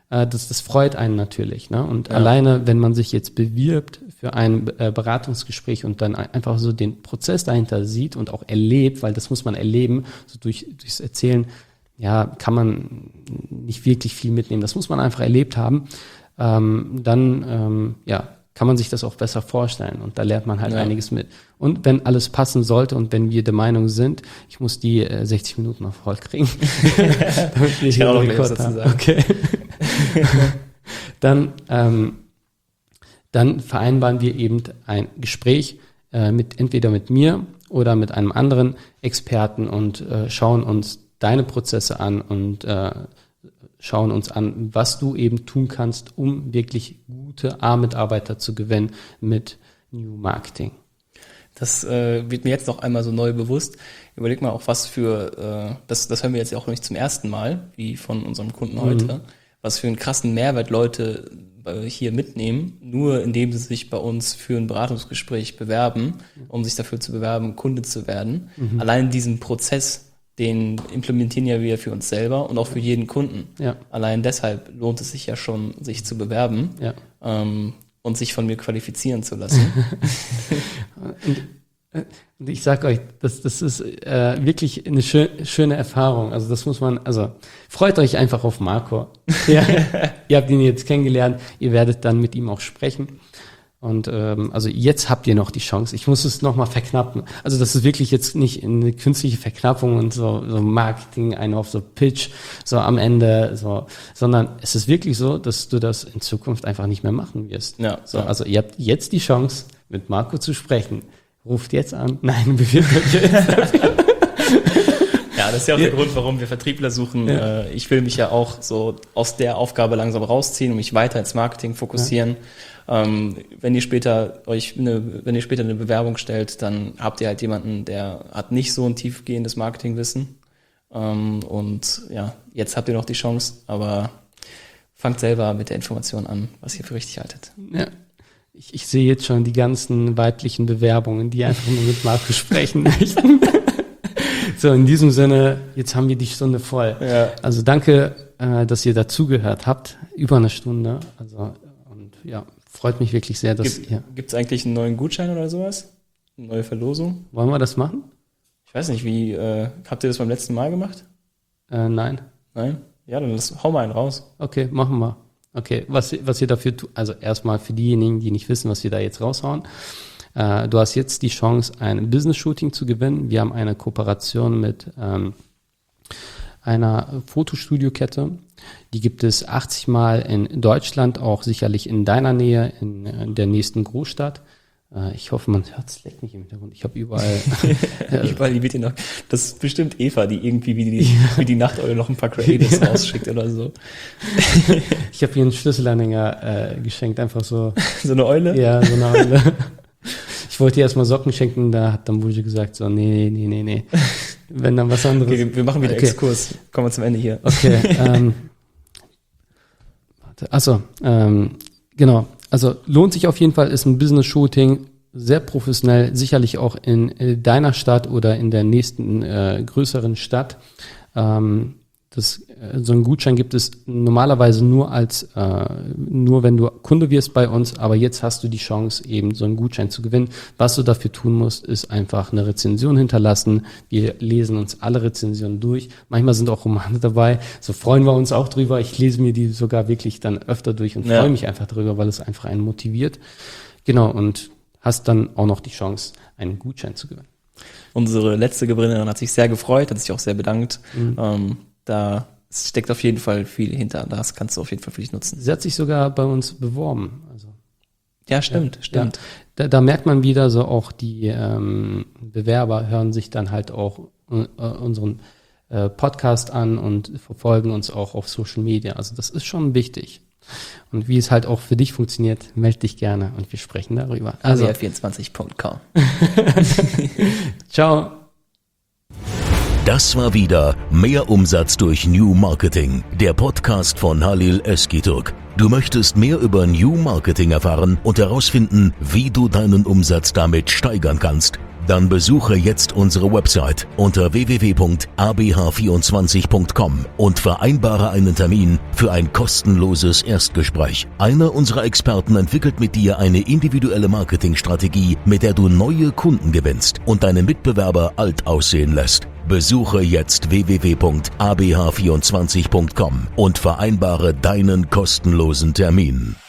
äh, das, das freut einen natürlich. Ne? Und ja. alleine, wenn man sich jetzt bewirbt für ein äh, Beratungsgespräch und dann einfach so den Prozess dahinter sieht und auch erlebt, weil das muss man erleben, so durch durchs Erzählen, ja, kann man nicht wirklich viel mitnehmen. Das muss man einfach erlebt haben. Ähm, dann, ähm, ja, kann man sich das auch besser vorstellen und da lernt man halt ja. einiges mit. Und wenn alles passen sollte und wenn wir der Meinung sind, ich muss die äh, sechzig Minuten noch voll kriegen, damit wir ich hier kann auch einen noch was Rekord dazu haben. sagen. Okay. dann, ähm, dann vereinbaren wir eben ein Gespräch äh, mit entweder mit mir oder mit einem anderen Experten und äh, schauen uns deine Prozesse an und äh, schauen uns an, was du eben tun kannst, um wirklich gute A-Mitarbeiter zu gewinnen mit New Marketing. Das äh, wird mir jetzt noch einmal so neu bewusst. Überleg mal auch, was für, äh, das, das hören wir jetzt ja auch nicht zum ersten Mal, wie von unserem Kunden heute, mhm. was für einen krassen Mehrwert Leute hier mitnehmen, nur indem sie sich bei uns für ein Beratungsgespräch bewerben, um sich dafür zu bewerben, Kunde zu werden. Mhm. Allein diesen Prozess, den implementieren ja wir für uns selber und auch für jeden Kunden. Ja. Allein deshalb lohnt es sich ja schon, sich zu bewerben ja. ähm, und sich von mir qualifizieren zu lassen. und, und ich sag euch, das, das ist äh, wirklich eine schön, schöne Erfahrung. Also das muss man, also freut euch einfach auf Marco. Ja, ihr habt ihn jetzt kennengelernt, ihr werdet dann mit ihm auch sprechen. Und ähm, also jetzt habt ihr noch die Chance. Ich muss es nochmal verknappen. Also das ist wirklich jetzt nicht eine künstliche Verknappung und so, so Marketing, ein auf so Pitch, so am Ende, so, sondern es ist wirklich so, dass du das in Zukunft einfach nicht mehr machen wirst. Ja, so, ja. Also ihr habt jetzt die Chance, mit Marco zu sprechen. Ruft jetzt an. Nein, bewirbt euch jetzt dafür. Ja, das ist ja auch der Grund, warum wir Vertriebler suchen. Ja. Ich will mich ja auch so aus der Aufgabe langsam rausziehen und mich weiter ins Marketing fokussieren. Ja. Ähm, wenn ihr später euch eine, wenn ihr später eine Bewerbung stellt, dann habt ihr halt jemanden, der hat nicht so ein tiefgehendes Marketingwissen. Ähm, und ja, jetzt habt ihr noch die Chance, aber fangt selber mit der Information an, was ihr für richtig haltet. Ja. Ich, ich sehe jetzt schon die ganzen weiblichen Bewerbungen, die einfach nur mit Marco sprechen möchten. So, in diesem Sinne, jetzt haben wir die Stunde voll. Ja. Also danke, äh, dass ihr dazugehört habt. Über eine Stunde. Also, und ja, freut mich wirklich sehr, dass Gibt, ihr... Gibt es eigentlich einen neuen Gutschein oder sowas? Eine neue Verlosung? Wollen wir das machen? Ich weiß nicht, wie, äh, habt ihr das beim letzten Mal gemacht? Äh, nein. Nein? Ja, dann lass, hau mal einen raus. Okay, machen wir. Okay, was, was ihr dafür tut, also erstmal für diejenigen, die nicht wissen, was wir da jetzt raushauen. Äh, du hast jetzt die Chance, ein Business-Shooting zu gewinnen. Wir haben eine Kooperation mit ähm, einer Fotostudio-Kette. Die gibt es achtzig Mal in Deutschland, auch sicherlich in deiner Nähe, in, in der nächsten Großstadt. Äh, ich hoffe, man hört es leckt nicht im Hintergrund. Ich habe überall... überall die wird noch. Das ist bestimmt Eva, die irgendwie wie die, wie die Nachteule noch ein paar Creatives ja. rausschickt oder so. Ich habe ihr einen Schlüsselanhänger äh, geschenkt, einfach so... So eine Eule? Ja, so eine Eule. Ich wollte ihr erstmal Socken schenken, da hat dann Buji gesagt, so, nee, nee, nee, nee. Wenn dann was anderes. Okay, wir machen wieder okay. Exkurs. Kommen wir zum Ende hier. Okay, ähm, warte, achso, ähm, genau. Also lohnt sich auf jeden Fall, ist ein Business-Shooting, sehr professionell, sicherlich auch in äh, deiner Stadt oder in der nächsten äh, größeren Stadt. Ähm, das, äh, so einen Gutschein gibt es normalerweise nur als, äh, nur wenn du Kunde wirst bei uns, aber jetzt hast du die Chance, eben so einen Gutschein zu gewinnen. Was du dafür tun musst, ist einfach eine Rezension hinterlassen. Wir lesen uns alle Rezensionen durch. Manchmal sind auch Romane dabei. So freuen wir uns auch drüber. Ich lese mir die sogar wirklich dann öfter durch und ja. freue mich einfach drüber, weil es einfach einen motiviert. Genau, und hast dann auch noch die Chance, einen Gutschein zu gewinnen. Unsere letzte Gewinnerin hat sich sehr gefreut, hat sich auch sehr bedankt. Mhm. Ähm, Da steckt auf jeden Fall viel hinter. Das kannst du auf jeden Fall für dich nutzen. Sie hat sich sogar bei uns beworben. Also, ja, stimmt, ja, stimmt. Ja. Da, da merkt man wieder so auch, die ähm, Bewerber hören sich dann halt auch äh, unseren äh, Podcast an und verfolgen uns auch auf Social Media. Also das ist schon wichtig. Und wie es halt auch für dich funktioniert, melde dich gerne und wir sprechen darüber. Also A W R vierundzwanzig Punkt com. Ciao. Das war wieder Mehr Umsatz durch New Marketing, der Podcast von Halil Özgürtürk. Du möchtest mehr über New Marketing erfahren und herausfinden, wie du deinen Umsatz damit steigern kannst? Dann besuche jetzt unsere Website unter w w w punkt a b h vierundzwanzig punkt com und vereinbare einen Termin für ein kostenloses Erstgespräch. Einer unserer Experten entwickelt mit dir eine individuelle Marketingstrategie, mit der du neue Kunden gewinnst und deine Mitbewerber alt aussehen lässt. Besuche jetzt w w w punkt a b h vierundzwanzig punkt com und vereinbare deinen kostenlosen Termin.